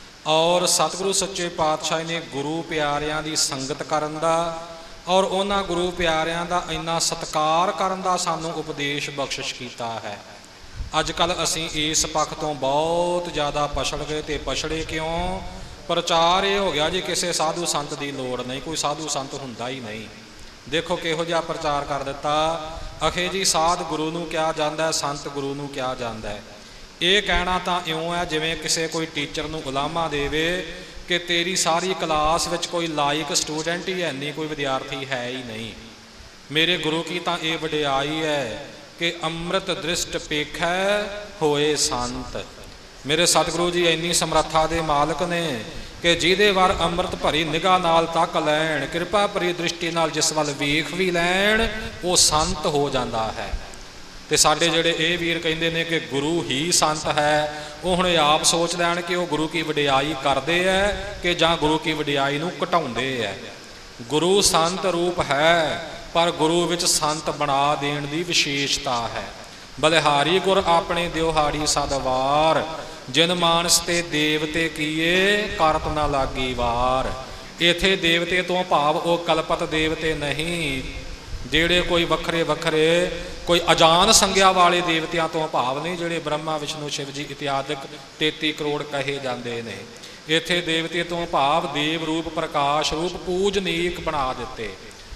ਔਰ ਸਤਿਗੁਰੂ ਸੱਚੇ ਪਾਤਸ਼ਾਹ ਨੇ ਗੁਰੂ ਪਿਆਰਿਆਂ ਦੀ ਸੰਗਤ ਕਰਨ ਦਾ ਔਰ ਉਹਨਾਂ ਗੁਰੂ ਪਿਆਰਿਆਂ ਦਾ ਇੰਨਾ ਸਤਿਕਾਰ ਕਰਨ ਦਾ ਸਾਨੂੰ ਉਪਦੇਸ਼ ਬਖਸ਼ਿਸ਼ ਕੀਤਾ ਹੈ। ਅੱਜ ਕੱਲ੍ਹ ਅਸੀਂ ਇਸ ਪੱਖ ਤੋਂ ਬਹੁਤ ਜ਼ਿਆਦਾ ਪਛੜ ਗਏ। ਅਤੇ ਪਛੜੇ ਕਿਉਂ? ਪ੍ਰਚਾਰ ਇਹ ਹੋ ਗਿਆ ਜੀ ਕਿਸੇ ਸਾਧੂ ਸੰਤ ਦੀ ਲੋੜ ਨਹੀਂ, ਕੋਈ ਸਾਧੂ ਸੰਤ ਹੁੰਦਾ ਹੀ ਨਹੀਂ। ਦੇਖੋ ਕਿਹੋ ਜਿਹਾ ਪ੍ਰਚਾਰ ਕਰ ਦਿੱਤਾ। ਅਖੇ ਜੀ ਸਾਧ ਗੁਰੂ ਨੂੰ ਕਿਹਾ ਜਾਂਦਾ, ਸੰਤ ਗੁਰੂ ਨੂੰ ਕਿਹਾ ਜਾਂਦਾ। ਇਹ ਕਹਿਣਾ ਤਾਂ ਇਉਂ ਹੈ ਜਿਵੇਂ ਕਿਸੇ ਕੋਈ ਟੀਚਰ ਨੂੰ ਉਲਾਮਾ ਦੇਵੇ ਕਿ ਤੇਰੀ ਸਾਰੀ ਕਲਾਸ ਵਿੱਚ ਕੋਈ ਲਾਇਕ ਸਟੂਡੈਂਟ ਹੀ ਹੈ ਨਹੀਂ, ਕੋਈ ਵਿਦਿਆਰਥੀ ਹੈ ਹੀ ਨਹੀਂ। ਮੇਰੇ ਗੁਰੂ ਕੀ ਤਾਂ ਇਹ ਵਡਿਆਈ ਹੈ ਕਿ ਅੰਮ੍ਰਿਤ ਦ੍ਰਿਸ਼ਟ ਪੇਖੈ ਹੋਏ ਸੰਤ। ਮੇਰੇ ਸਤਿਗੁਰੂ ਜੀ ਇੰਨੀ ਸਮਰੱਥਾ ਦੇ ਮਾਲਕ ਨੇ ਕਿ ਜਿਹਦੇ ਵਾਰ ਅੰਮ੍ਰਿਤ ਭਰੀ ਨਿਗਾਹ ਨਾਲ ਤੱਕ ਲੈਣ, ਕਿਰਪਾ ਭਰੀ ਦ੍ਰਿਸ਼ਟੀ ਨਾਲ ਜਿਸ ਵੱਲ ਵੇਖ ਵੀ ਲੈਣ, ਉਹ ਸੰਤ ਹੋ ਜਾਂਦਾ ਹੈ। ਅਤੇ ਸਾਡੇ ਜਿਹੜੇ ਇਹ ਵੀਰ ਕਹਿੰਦੇ ਨੇ ਕਿ ਗੁਰੂ ਹੀ ਸੰਤ ਹੈ, ਉਹ ਹੁਣ ਆਪ ਸੋਚ ਲੈਣ ਕਿ ਉਹ ਗੁਰੂ ਕੀ ਵਡਿਆਈ ਕਰਦੇ ਹੈ ਕਿ ਜਾਂ ਗੁਰੂ ਕੀ ਵਡਿਆਈ ਨੂੰ ਘਟਾਉਂਦੇ ਹੈ। ਗੁਰੂ ਸੰਤ ਰੂਪ ਹੈ, ਪਰ ਗੁਰੂ ਵਿੱਚ ਸੰਤ ਬਣਾ ਦੇਣ ਦੀ ਵਿਸ਼ੇਸ਼ਤਾ ਹੈ। ਬਲਿਹਾਰੀ ਗੁਰ ਆਪਣੇ ਦਿਉਹਾੜੀ ਸਦਵਾਰ, ਜਿਨ ਮਾਨਸ ਤੇ ਦੇਵਤੇ ਕੀਏ ਕਰਤ ਨਾ ਲਾਗੀ ਵਾਰ। ਇੱਥੇ ਦੇਵਤੇ ਤੋਂ ਭਾਵ ਉਹ ਕਲਪਤ ਦੇਵਤੇ ਨਹੀਂ, ਜਿਹੜੇ ਕੋਈ ਵੱਖਰੇ ਵੱਖਰੇ ਕੋਈ ਅਜਾਨ ਸੰਗਿਆ ਵਾਲੇ ਦੇਵਤਿਆਂ ਤੋਂ ਭਾਵ ਨਹੀਂ, ਜਿਹੜੇ ਬ੍ਰਹਮਾ ਵਿਸ਼ਨੂੰ ਸ਼ਿਵ ਜੀ ਇਤਿਆਦਿਕ ਤੇਤੀ ਕਰੋੜ ਕਹੇ ਜਾਂਦੇ ਨੇ। ਇੱਥੇ ਦੇਵਤੇ ਤੋਂ ਭਾਵ ਦੇਵ ਰੂਪ ਪ੍ਰਕਾਸ਼ ਰੂਪ ਪੂਜਨੀਕ ਬਣਾ ਦਿੱਤੇ।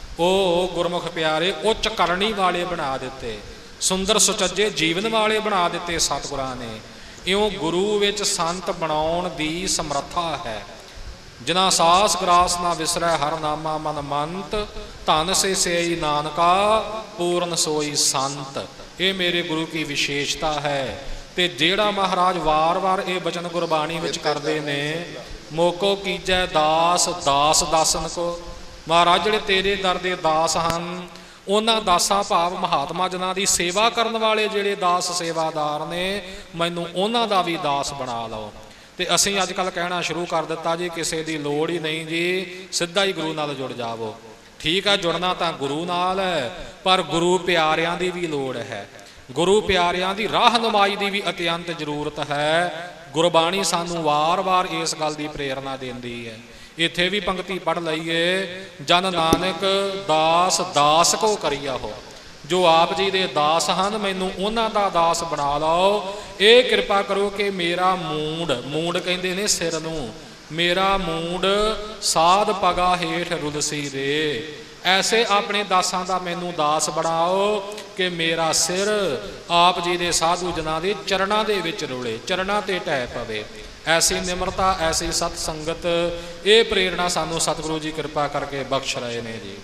ਉਹ ਗੁਰਮੁਖ ਪਿਆਰੇ ਉੱਚ ਕਰਨੀ ਵਾਲੇ ਬਣਾ ਦਿੱਤੇ, ਸੁੰਦਰ ਸੁਚੱਜੇ ਜੀਵਨ ਵਾਲੇ ਬਣਾ ਦਿੱਤੇ ਸਤਿਗੁਰਾਂ ਨੇ। ਇਉਂ ਗੁਰੂ ਵਿੱਚ ਸੰਤ ਬਣਾਉਣ ਦੀ ਸਮਰੱਥਾ ਹੈ। ਜਿਨਾ ਸਾਸ ਗਰਾਸ ਨਾ ਵਿਸਰੈ ਹਰ ਨਾਮਾ ਮਨ ਮੰਤ, ਧਨ ਸੇ ਸੇਈ ਨਾਨਕਾ ਪੂਰਨ ਸੋਈ ਸੰਤ। ਇਹ ਮੇਰੇ ਗੁਰੂ ਕੀ ਵਿਸ਼ੇਸ਼ਤਾ ਹੈ। ਅਤੇ ਜਿਹੜਾ ਮਹਾਰਾਜ ਵਾਰ ਵਾਰ ਇਹ ਬਚਨ ਗੁਰਬਾਣੀ ਵਿੱਚ ਕਰਦੇ ਨੇ, ਮੋਕੋ ਕੀਜੈ ਦਾਸ ਦਾਸ ਦਾਸਨ ਕੋ। ਮਹਾਰਾਜ ਜਿਹੜੇ ਤੇਰੇ ਦਰ ਦੇ ਦਾਸ ਹਨ, ਉਹਨਾਂ ਦਾਸਾਂ ਭਾਵ ਮਹਾਤਮਾ ਜਨਾਂ ਦੀ ਸੇਵਾ ਕਰਨ ਵਾਲੇ ਜਿਹੜੇ ਦਾਸ ਸੇਵਾਦਾਰ ਨੇ, ਮੈਨੂੰ ਉਹਨਾਂ ਦਾ ਵੀ ਦਾਸ ਬਣਾ ਲਓ। ਅਤੇ ਅਸੀਂ ਅੱਜ ਕੱਲ੍ਹ ਕਹਿਣਾ ਸ਼ੁਰੂ ਕਰ ਦਿੱਤਾ ਜੀ ਕਿਸੇ ਦੀ ਲੋੜ ਹੀ ਨਹੀਂ ਜੀ, ਸਿੱਧਾ ਹੀ ਗੁਰੂ ਨਾਲ ਜੁੜ ਜਾਵੋ। ਠੀਕ ਹੈ, ਜੁੜਨਾ ਤਾਂ ਗੁਰੂ ਨਾਲ ਹੈ, ਪਰ ਗੁਰੂ ਪਿਆਰਿਆਂ ਦੀ ਵੀ ਲੋੜ ਹੈ। ਗੁਰੂ ਪਿਆਰਿਆਂ ਦੀ ਰਾਹਨੁਮਾਈ ਦੀ ਵੀ ਅਤਿਅੰਤ ਜ਼ਰੂਰਤ ਹੈ। ਗੁਰਬਾਣੀ ਸਾਨੂੰ ਵਾਰ-ਵਾਰ ਇਸ ਗੱਲ ਦੀ ਪ੍ਰੇਰਨਾ ਦਿੰਦੀ ਹੈ। ਇੱਥੇ ਵੀ ਪੰਕਤੀ ਪੜ੍ਹ ਲਈਏ, ਜਨ ਨਾਨਕ ਦਾਸ ਦਾਸ ਕੋ ਕਰੀਯਹੁ। ਜੋ ਆਪ ਜੀ ਦੇ ਦਾਸ ਹਨ, ਮੈਨੂੰ ਉਹਨਾਂ ਦਾ ਦਾਸ ਬਣਾ ਲਓ। ਇਹ ਕਿਰਪਾ ਕਰੋ ਕਿ ਮੇਰਾ ਮੂੰਡ, ਮੂੰਡ ਕਹਿੰਦੇ ਨੇ ਸਿਰ ਨੂੰ, ਮੇਰਾ ਮੂੰਡ ਸਾਧ ਪਗਾ ਹੇਠ ਰੁਲਸੀ ਰੇ। ਐਸੇ ਆਪਣੇ ਦਾਸਾਂ ਦਾ ਮੈਨੂੰ ਦਾਸ ਬਣਾਓ ਕਿ ਮੇਰਾ ਸਿਰ ਆਪ ਜੀ ਦੇ ਸਾਧੂ ਜਨਾਂ ਦੇ ਚਰਨਾਂ ਦੇ ਵਿੱਚ ਰੁਲੇ, ਚਰਨਾਂ ਤੇ ਢਹਿ ਪਵੇ। ਐਸੀ ਨਿਮਰਤਾ, ਐਸੀ ਸਤ ਸੰਗਤ, ਇਹ ਪ੍ਰੇਰਣਾ ਸਾਨੂੰ ਸਤਿਗੁਰੂ ਜੀ ਕਿਰਪਾ ਕਰਕੇ ਬਖਸ਼ ਰਹੇ ਨੇ ਜੀ।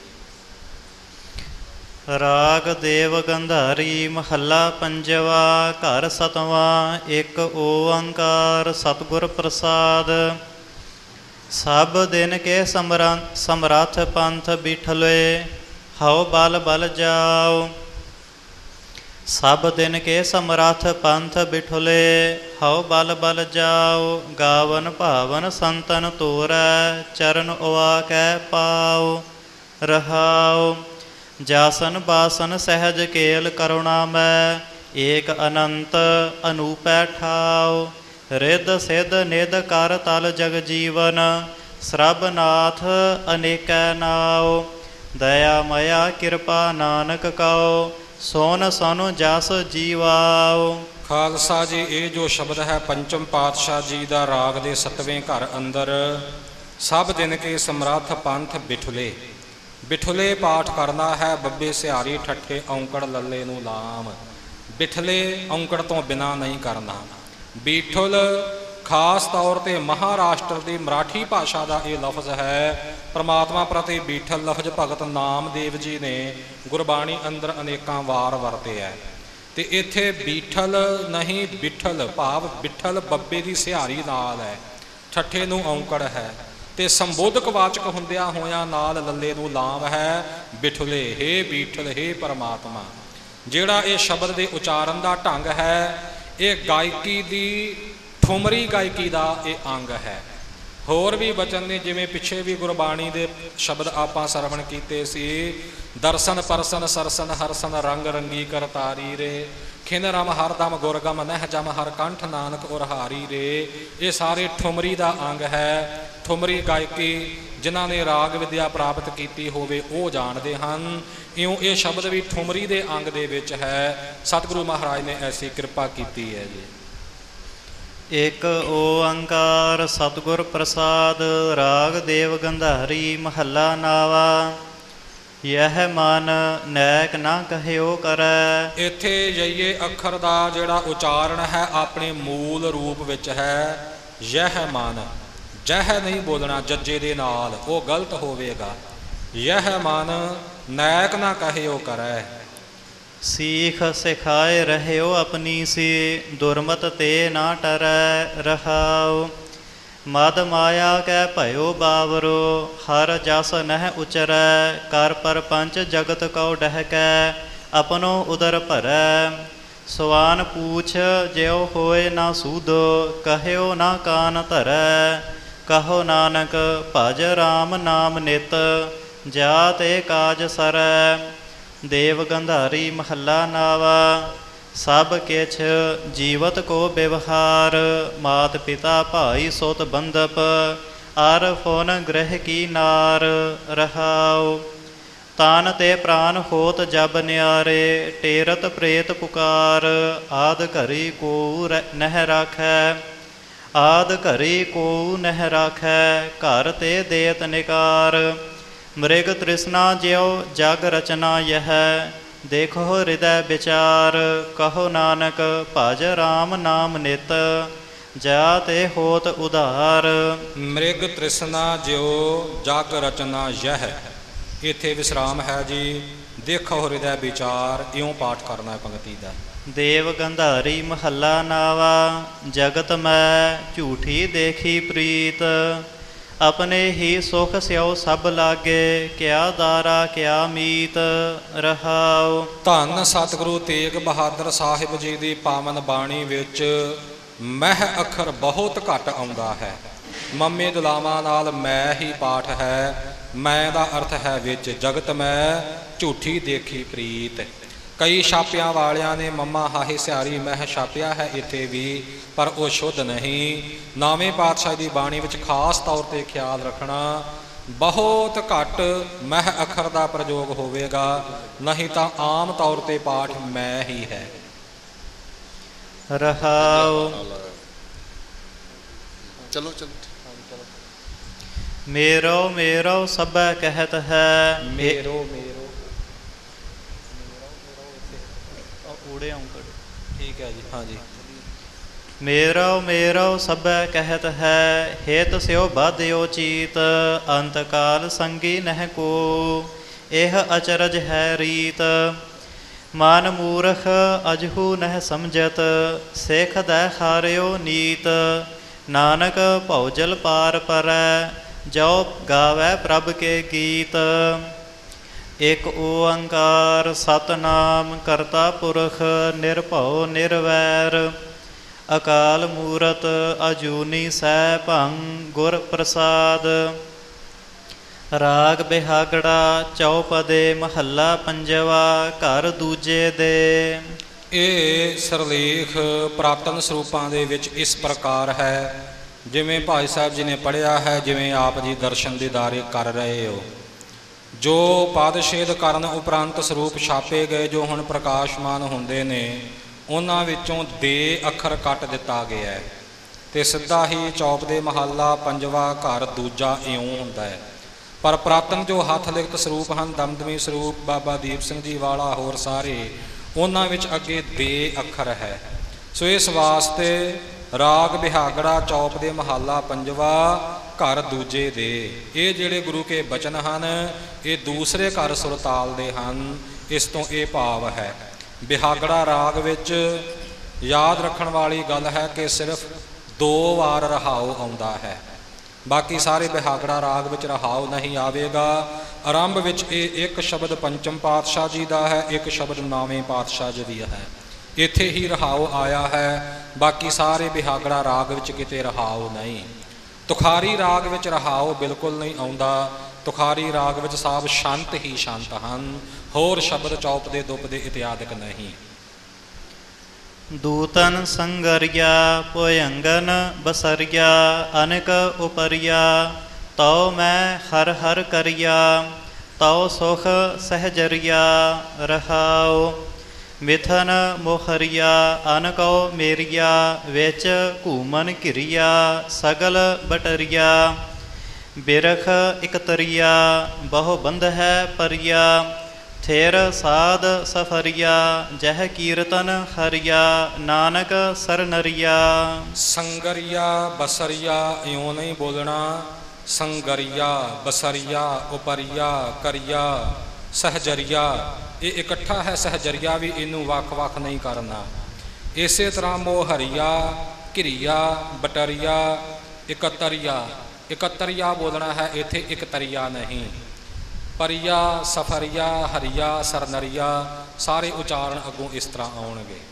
ਰਾਗ ਦੇਵ ਗੰਧਾਰੀ ਮਹੱਲਾ ਪੰਜਵਾ। ਘਰ ਸਤਵਾਂ। ਇੱਕ ਓੰਕਾਰ ਸਤਿਗੁਰ ਪ੍ਰਸਾਦ। ਸਭ ਦਿਨ ਕੇ ਸਮਰਾ ਸਮਰੱਥ ਪੰਥ ਬਿਠਲੇ, ਹਉ ਬਲ ਬਲ ਜਾਓ। ਸਭ ਦਿਨ ਕੇ ਸਮਰੱਥ ਪੰਥ ਬਿਠਲੇ, ਹਉ ਬਲ ਬਲ ਜਾਓ। ਗਾਵਨ ਭਾਵਨ ਸੰਤਨ ਤੋਰੈ, ਚਰਨ ਉਵਾ ਕੈ ਪਾਓ। ਰਹਾਉ ਜਾਸਨ ਬਾਸਨ ਸਹਿਜ ਕੇਲ ਕਰੁਣਾ ਮੈਂ, ਏਕ ਅਨੰਤ ਅਨੂਪੈ ਠਾਉ। ਰਿੱਧ ਸਿੱਧ ਨਿਧ ਕਰ ਤਲ ਜਗ ਜੀਵਨ, ਸਰਬ ਨਾਥ ਅਨੇਕੈ ਨਾਉ। ਦਇਆ ਮਇਆ ਕਿਰਪਾ ਨਾਨਕ ਕਉ, ਸੋਨ ਸਨ ਜਸ ਜੀਵਾਉ। ਖਾਲਸਾ ਜੀ, ਇਹ ਜੋ ਸ਼ਬਦ ਹੈ ਪੰਚਮ ਪਾਤਸ਼ਾਹ ਜੀ ਦਾ ਰਾਗ ਦੇ ਸੱਤਵੇਂ ਘਰ ਅੰਦਰ, ਸਭ ਦਿਨ ਕੇ ਸਮਰੱਥ ਪੰਥ ਬਿਠੁਲੇ। ਬਿਠੁਲੇ ਪਾਠ ਕਰਨਾ ਹੈ, ਬੱਬੇ ਸਿਹਾਰੀ ਠੱਠੇ ਔਂਕੜ ਲੱਲੇ ਨੂੰ ਲਾਮ। ਬਿਠਲੇ ਔਂਕੜ ਤੋਂ ਬਿਨਾਂ ਨਹੀਂ ਕਰਨਾ। ਬੀਠੁਲ ਖਾਸ ਤੌਰ 'ਤੇ ਮਹਾਰਾਸ਼ਟਰ ਦੀ ਮਰਾਠੀ ਭਾਸ਼ਾ ਦਾ ਇਹ ਲਫ਼ਜ਼ ਹੈ। ਪਰਮਾਤਮਾ ਪ੍ਰਤੀ ਬੀਠਲ ਲਫ਼ਜ਼ ਭਗਤ ਨਾਮਦੇਵ ਜੀ ਨੇ ਗੁਰਬਾਣੀ ਅੰਦਰ ਅਨੇਕਾਂ ਵਾਰ ਵਰਤੇ ਹੈ। ਅਤੇ ਇੱਥੇ ਬੀਠਲ ਨਹੀਂ ਬਿਠਲ, ਭਾਵ ਬਿਠਲ ਬੱਬੇ ਦੀ ਸਿਹਾਰੀ ਨਾਲ ਹੈ, ਠੱਠੇ ਨੂੰ ਔਂਕੜ ਹੈ, ਅਤੇ ਸੰਬੋਧਕ ਵਾਚਕ ਹੁੰਦਿਆਂ ਹੋਇਆਂ ਨਾਲ ਲੱਲੇ ਨੂੰ ਲਾਮ ਹੈ। ਬਿਠੁਲੇ, ਹੇ ਬੀਠਲ, ਹੇ ਪਰਮਾਤਮਾ। ਜਿਹੜਾ ਇਹ ਸ਼ਬਦ ਦੇ ਉਚਾਰਨ ਦਾ ਢੰਗ ਹੈ, ਇਹ ਗਾਇਕੀ ਦੀ ਠੁਮਰੀ ਗਾਇਕੀ ਦਾ ਇਹ ਅੰਗ ਹੈ। ਹੋਰ ਵੀ ਬਚਨ ਨੇ, ਜਿਵੇਂ ਪਿੱਛੇ ਵੀ ਗੁਰਬਾਣੀ ਦੇ ਸ਼ਬਦ ਆਪਾਂ ਸਰਵਣ ਕੀਤੇ ਸੀ। ਦਰਸ਼ਨ ਪਰਸਨ ਸਰਸਨ ਹਰਸਨ ਰੰਗ ਰੰਗੀ ਕਰਤਾਰੀ ਰੇ, ਖਿਨ ਰਮ ਹਰਦਮ ਗੁਰਗਮ ਨਹਿ ਜਮ ਹਰ ਕੰਠ ਨਾਨਕ ਉਰ ਹਾਰੀ ਰੇ। ਇਹ ਸਾਰੇ ਠੁਮਰੀ ਦਾ ਅੰਗ ਹੈ। ਠੁਮਰੀ ਗਾਇਕੀ ਜਿਨ੍ਹਾਂ ਨੇ ਰਾਗ ਵਿਦਿਆ ਪ੍ਰਾਪਤ ਕੀਤੀ ਹੋਵੇ ਉਹ ਜਾਣਦੇ ਹਨ। ਇਉਂ ਇਹ ਸ਼ਬਦ ਵੀ ਠੁਮਰੀ ਦੇ ਅੰਗ ਦੇ ਵਿੱਚ ਹੈ। ਸਤਿਗੁਰੂ ਮਹਾਰਾਜ ਨੇ ਐਸੀ ਕਿਰਪਾ ਕੀਤੀ ਹੈ ਜੀ। ਇੱਕ ਓੰਕਾਰ ਸਤਿਗੁਰ ਪ੍ਰਸਾਦ। ਰਾਗ ਦੇਵ ਗੰਧਾਰੀ ਮਹੱਲਾ ਨਾਵਾ। ਯਹ ਮਨ ਨੈਕ ਨਾ ਕਹਿਓ ਕਰੈ। ਇੱਥੇ ਯਈਏ ਅੱਖਰ ਦਾ ਜਿਹੜਾ ਉਚਾਰਨ ਹੈ ਆਪਣੇ ਮੂਲ ਰੂਪ ਵਿੱਚ ਹੈ ਯਹ ਮਨ। ਜਹ ਨਹੀਂ ਬੋਲਣਾ ਜੱਜੇ ਦੇ ਨਾਲ, ਉਹ ਗਲਤ ਹੋਵੇਗਾ। ਯਹ ਮਨ ਨੈਕ ਨਾ ਕਹਿਓ ਕਰੈ। ਸੀਖ ਸਿਖਾਏ ਰਹਿਓ ਆਪਣੀ ਸੀ, ਦੁਰਮਤ ਤੇ ਨਾ ਟਰੈ। ਰਹਾਉ ਮਦ ਮਾਇਆ ਕੈ ਭਇਓ ਬਾਵਰੋ, ਹਰ ਜਸ ਨਹਿ ਉਚਰੈ। ਕਰ ਪਰਪੰਚ ਜਗਤ ਕਉ ਡਹਿਕੈ, ਆਪਣੋ ਉਦਰ ਭਰੈ। ਸਵਾਨ ਪੂਛ ਜਿਉ ਹੋਏ ਨਾ ਸੂਧੋ, ਕਹਿਓ ਨਾ ਕਾਨ ਧਰੈ। ਕਹੋ ਨਾਨਕ ਭਜ ਰਾਮ ਨਾਮ ਨਿਤ, ਜਾ ਤੇ ਕਾਜ ਸਰੈ। ਦੇਵ ਗੰਧਾਰੀ ਮਹੱਲਾ ਨਾਵਾ। ਸਭ ਕਿਛ ਜੀਵਤ ਕੋ ਵਿਵਹਾਰ, ਮਾਤ ਪਿਤਾ ਭਾਈ ਸੁਤ ਬੰਧਪ, ਅਰ ਫੁਨ ਗ੍ਰਹਿ ਕੀ ਨਾਰ। ਰਹਾਉ ਤਾਨ ਤੇ ਪ੍ਰਾਨ ਹੋਤ ਜਬ ਨਿਆਰੇ, ਟੇਰਤ ਪ੍ਰੇਤ ਪੁਕਾਰ। ਆਦ ਘਰੀ ਕੋ ਨਹਿ ਰਾਖੈ, ਆਦ ਘਰੀ ਕੋ ਨਹਿ ਰਾਖੈ। ਘਰ ਤੇ ਦੇਤ ਨਿਕਾਰ। ਮ੍ਰਿਗ ਤ੍ਰਿਸ਼ਨਾ ਜਿਉ ਜਗ ਰਚਨਾ ਯਹ, ਦੇਖੋ ਹਿਰਦੈ ਵਿਚਾਰ। ਕਹੋ ਨਾਨਕ ਭਜ ਰਾਮ ਨਾਮ ਨਿਤ, ਜਾ ਤੇ ਹੋਤ ਉਧਾਰ। ਮ੍ਰਿਗ ਤ੍ਰਿਸ਼ਨਾ ਜਿਉ ਜਗ ਰਚਨਾ ਯਹ, ਇੱਥੇ ਵਿਸਰਾਮ ਹੈ ਜੀ। ਦੇਖੋ ਹਿਰਦੈ ਵਿਚਾਰ, ਇਉਂ ਪਾਠ ਕਰਨਾ ਹੈ ਪੰਕਤੀ ਦਾ। ਦੇਵ ਗੰਧਾਰੀ ਮਹੱਲਾ ਨਾਵਾ। ਜਗਤ ਮੈਂ ਝੂਠੀ ਦੇਖੀ ਪ੍ਰੀਤ, ਆਪਣੇ ਹੀ ਸੁਖ ਸਿਉ ਸਭ ਲਾਗੇ। ਕਿਆ ਦਾਰਾ ਕਿਆ ਮੀਤ। ਰਹਾਉ ਧੰਨ ਸਤਿਗੁਰੂ ਤੇਗ ਬਹਾਦਰ ਸਾਹਿਬ ਜੀ ਦੀ ਪਾਵਨ ਬਾਣੀ ਵਿੱਚ ਮਹਿ ਅੱਖਰ ਬਹੁਤ ਘੱਟ ਆਉਂਦਾ ਹੈ। ਮੰਮੇ ਦੁਲਾਵਾਂ ਨਾਲ ਮੈਂ ਹੀ ਪਾਠ ਹੈ। ਮੈਂ ਦਾ ਅਰਥ ਹੈ ਵਿੱਚ। ਜਗਤ ਮੈਂ ਝੂਠੀ ਦੇਖੀ ਪ੍ਰੀਤ। ਕਈ ਛਾਪਿਆਂ ਵਾਲਿਆਂ ਨੇ ਮੰਮਾ ਹਾਹੇ ਸਿਹਾਰੀ ਮਹਿ ਛਾਪਿਆ ਹੈ ਇੱਥੇ ਵੀ, ਪਰ ਉਹ ਸ਼ੁੱਧ ਨਹੀਂ। ਨਾਵੇਂ ਪਾਤਸ਼ਾਹ ਦੀ ਬਾਣੀ ਵਿੱਚ ਖਾਸ ਤੌਰ 'ਤੇ ਖਿਆਲ ਰੱਖਣਾ, ਬਹੁਤ ਘੱਟ ਮਹਿ ਅੱਖਰ ਦਾ ਪ੍ਰਯੋਗ ਹੋਵੇਗਾ, ਨਹੀਂ ਤਾਂ ਆਮ ਤੌਰ 'ਤੇ ਪਾਠ ਮੈਂ ਹੀ ਹੈ। ਰਹਾਉ ਚਲੋ ਚਲੋ ਮੇਰੋ ਮੇਰੋ ਸਭੈ ਕਹਿਤ ਹੈ। ਮੇਰੋ ਮੇਰੋ ਊੜੇ ਔਂਕੜ। ਠੀਕ ਹੈ ਜੀ, ਹਾਂਜੀ। ਮੇਰੋ ਮੇਰੋ ਸਭੈ ਕਹਿਤ ਹੈ, ਹੇਤ ਸਿਓ ਬਾਧਿਓ ਚੀਤ, ਅੰਤ ਕਾਲ ਸੰਗੀ ਨਹਿ ਕੋ, ਇਹ ਅਚਰਜ ਹੈ ਰੀਤ। ਮਨ ਮੂਰਖ ਅਜਹੂ ਨਹਿ ਸਮਝਤ, ਸਿੱਖ ਦੈ ਖਾਰਿਓ ਨੀਤ। ਨਾਨਕ ਭਉਜਲ ਪਾਰ ਪਰੈ, ਜੋ ਗਾਵੈ ਪ੍ਰਭ ਕੇ ਗੀਤ। ਇਕ ਓੰਕਾਰ ਸਤਿਨਾਮ ਕਰਤਾ ਪੁਰਖ, ਨਿਰਭਉ ਨਿਰਵੈਰ। ਅਕਾਲ ਮੂਰਤ ਅਜੂਨੀ ਸੈਭੰ, ਗੁਰ ਪ੍ਰਸਾਦ। ਰਾਗ ਬਿਹਾਗੜਾ ਚੌਪਦੇ, ਮਹੱਲਾ ਪੰਜਵਾ, ਘਰ ਦੂਜੇ ਦੇ। ਇਹ ਸਰਲੇਖ ਪ੍ਰਾਤਨ ਸਰੂਪਾਂ ਦੇ ਵਿੱਚ ਇਸ ਪ੍ਰਕਾਰ ਹੈ ਜਿਵੇਂ ਭਾਈ ਸਾਹਿਬ ਜੀ ਨੇ ਪੜ੍ਹਿਆ ਹੈ, ਜਿਵੇਂ ਆਪ ਜੀ ਦਰਸ਼ਨ ਦੀਦਾਰੇ ਕਰ ਰਹੇ ਹੋ। ਜੋ ਪਾਦਛੇਦ ਕਰਨ ਉਪਰੰਤ ਸਰੂਪ ਛਾਪੇ ਗਏ, ਜੋ ਹੁਣ ਪ੍ਰਕਾਸ਼ਮਾਨ ਹੁੰਦੇ ਨੇ, ਉਹਨਾਂ ਵਿੱਚੋਂ ਦੇ ਅੱਖਰ ਕੱਟ ਦਿੱਤਾ ਗਿਆ ਹੈ ਅਤੇ ਸਿੱਧਾ ਹੀ ਚੌਪ ਦੇ ਮਹੱਲਾ ਪੰਜਵਾ ਘਰ ਦੂਜਾ ਇਉਂ ਹੁੰਦਾ ਹੈ। ਪਰ ਪ੍ਰਾਤਨ ਜੋ ਹੱਥ ਲਿਖਤ ਸਰੂਪ ਹਨ, ਦਮਦਮੀ ਸਰੂਪ, ਬਾਬਾ ਦੀਪ ਸਿੰਘ ਜੀ ਵਾਲਾ, ਹੋਰ ਸਾਰੇ, ਉਹਨਾਂ ਵਿੱਚ ਅੱਗੇ ਦੇ ਅੱਖਰ ਹੈ। ਸੋ ਇਸ ਵਾਸਤੇ ਰਾਗ ਬਿਹਾਗੜਾ ਚੌਪ ਦੇ ਮਹੱਲਾ ਪੰਜਵਾ ਘਰ ਦੂਜੇ ਦੇ, ਇਹ ਜਿਹੜੇ ਗੁਰੂ ਕੇ ਬਚਨ ਹਨ, ਇਹ ਦੂਸਰੇ ਘਰ ਸੁਰਤਾਲ ਦੇ ਹਨ। ਇਸ ਤੋਂ ਇਹ ਭਾਵ ਹੈ। ਬਿਹਾਗੜਾ ਰਾਗ ਵਿੱਚ ਯਾਦ ਰੱਖਣ ਵਾਲੀ ਗੱਲ ਹੈ ਕਿ ਸਿਰਫ ਦੋ ਵਾਰ ਰਹਾਉ ਆਉਂਦਾ ਹੈ, ਬਾਕੀ ਸਾਰੇ ਬਿਹਾਗੜਾ ਰਾਗ ਵਿੱਚ ਰਹਾਉ ਨਹੀਂ ਆਵੇਗਾ। ਆਰੰਭ ਵਿੱਚ ਇਹ ਇੱਕ ਸ਼ਬਦ ਪੰਚਮ ਪਾਤਸ਼ਾਹ ਜੀ ਦਾ ਹੈ, ਇੱਕ ਸ਼ਬਦ ਨਾਵੇਂ ਪਾਤਸ਼ਾਹ ਜੀ ਦੀ ਹੈ, ਇੱਥੇ ਹੀ ਰਹਾਉ ਆਇਆ ਹੈ। ਬਾਕੀ ਸਾਰੇ ਬਿਹਾਗੜਾ ਰਾਗ ਵਿੱਚ ਕਿਤੇ ਰਹਾਉ ਨਹੀਂ। ਤੁਖਾਰੀ ਰਾਗ ਵਿੱਚ ਰਹਾਉ ਬਿਲਕੁਲ ਨਹੀਂ ਆਉਂਦਾ। ਤੁਖਾਰੀ ਰਾਗ ਵਿੱਚ ਸਭ ਸ਼ਾਂਤ ਹੀ ਸ਼ਾਂਤ ਹਨ, ਹੋਰ ਸ਼ਬਦ ਚੌਪ ਦੇ ਦੁੱਪ ਦੇ ਇਤਿਆਦਿਕ ਨਹੀਂ। ਦੂਤਨ ਸੰਗਰਿਆ ਭੁਯੰਗਨ ਬਸਰਿਆ, ਅਨਕ ਉਪਰਿਆ, ਤਉ ਮੈਂ ਹਰ ਹਰ ਕਰਿਆ, ਤਉ ਸੁਖ ਸਹਜਰਿਆ। ਰਹਾਉ ਮਿਥਨ ਮੋਹਰਿਆ, ਅਨਕਉ ਮੇਰਿਆ, ਵਿੱਚ ਘੂਮਨ ਘਿਰਿਆ, ਸਗਲ ਬਟਰਿਆ। ਬਿਰਖ ਇਕਤਰਿਆ, ਬਹੁ ਬੰਧ ਹੈ ਪਰਿਆ, ਥਿਰ ਸਾਧ ਸਫਰਿਆ, ਜਹ ਕੀਰਤਨ ਹਰਿਆ, ਨਾਨਕ ਸਰਨਰਿਆ। ਸੰਗਰਿਆ ਬਸਰਿਆ ਇਉਂ ਨਹੀਂ ਬੋਲਣਾ, ਸੰਗਰਿਆ ਬਸਰਿਆ ਉਪਰਿਆ ਕਰਿਆ ਸਹਜਰਿਆ, ਇਹ ਇਕੱਠਾ ਹੈ। ਸਹਜਰਿਆ ਵੀ, ਇਹਨੂੰ ਵੱਖ ਵੱਖ ਨਹੀਂ ਕਰਨਾ। ਇਸੇ ਤਰ੍ਹਾਂ ਮੋਹਰਿਆ, ਘਿਰਿਆ, ਬਟਰਿਆ, ਇਕਤਰਿਆ, ਇਕਤਰਿਆ ਬੋਲਣਾ ਹੈ, ਇੱਥੇ ਇਕਤਰਿਆ ਨਹੀਂ। ਪਰਿਆ, ਸਫਰਿਆ, ਹਰੀਆ, ਸਰਨਰੀਆ, ਸਾਰੇ ਉਚਾਰਨ ਅੱਗੋਂ ਇਸ ਤਰ੍ਹਾਂ ਆਉਣਗੇ।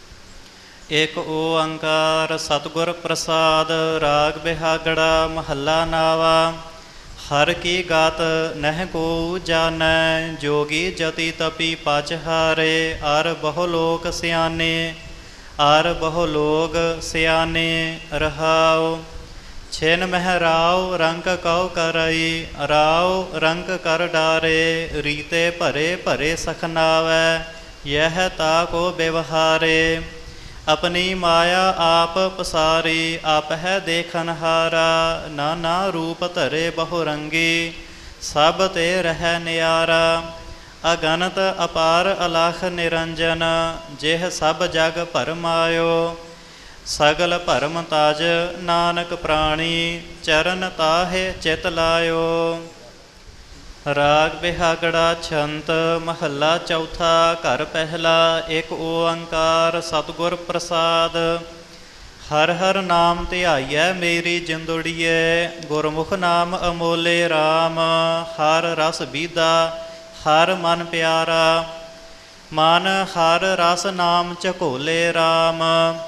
ਇਕ ਓੰਕਾਰ ਸਤਿਗੁਰ ਪ੍ਰਸਾਦ। ਰਾਗ ਬਿਹਾਗੜਾ ਮਹੱਲਾ ਨਾਵਾ। ਹਰ ਕੀ ਗਾਤ ਨਹਿ ਕੋ ਜਾਣੈ, ਜੋਗੀ ਜਤੀ ਤਪੀ ਪਚ ਹਾਰੇ। ਅਰ ਬਹੁ ਲੋਕ ਸਿਆਣੇ, ਅਰ ਬਹੁ ਲੋਕ ਸਿਆਣੇ। ਰਹਾਉ ਛਿਨ ਮਹਿ ਰਾਉ ਰੰਕ ਕਉ ਕਰਈ, ਰਾਉ ਰੰਕ ਕਰ ਡਾਰੇ। ਰੀਤੇ ਭਰੇ ਭਰੇ ਸਖਨਾਵੈ, ਯਹ ਤਾ ਕੋ ਬਿਵਹਾਰੇ। ਆਪਣੀ ਮਾਇਆ ਆਪ ਪਸਾਰੀ, ਆਪ ਹੈ ਦੇਖਨ ਹਾਰਾ। ਨਾਨਾ ਰੂਪ ਧਰੇ ਬਹੁ ਰੰਗੀ, ਸਭ ਤੇ ਰਹਿ ਨਿਆਰਾ। ਅਗਨਤ ਅਪਾਰ ਅਲਖ ਨਿਰੰਜਨ, ਜਿਹ ਸਭ ਜਗ ਭਰਮਾਇਓ। ਸਗਲ ਭਰਮ ਤਾਜ ਨਾਨਕ ਪ੍ਰਾਣੀ, ਚਰਨ ਤਾਹੇ ਚਿਤ ਲਾਇਓ। ਰਾਗ ਬਿਹਾਗੜਾ ਛੰਤ ਮਹੱਲਾ ਚੌਥਾ ਘਰ ਪਹਿਲਾ। ਇੱਕ ਓੰਕਾਰ ਸਤਿਗੁਰ ਪ੍ਰਸਾਦ। ਹਰ ਹਰ ਨਾਮ ਧਿਆਈਐ ਮੇਰੀ ਜਿੰਦੜੀਏ, ਗੁਰਮੁਖ ਨਾਮ ਅਮੋਲੇ RAM। ਹਰ ਰਸ ਬੀਧਾ ਹਰ ਮਨ ਪਿਆਰਾ, ਮਨ ਹਰ ਰਸ ਨਾਮ ਝਕੋਲੇ RAM।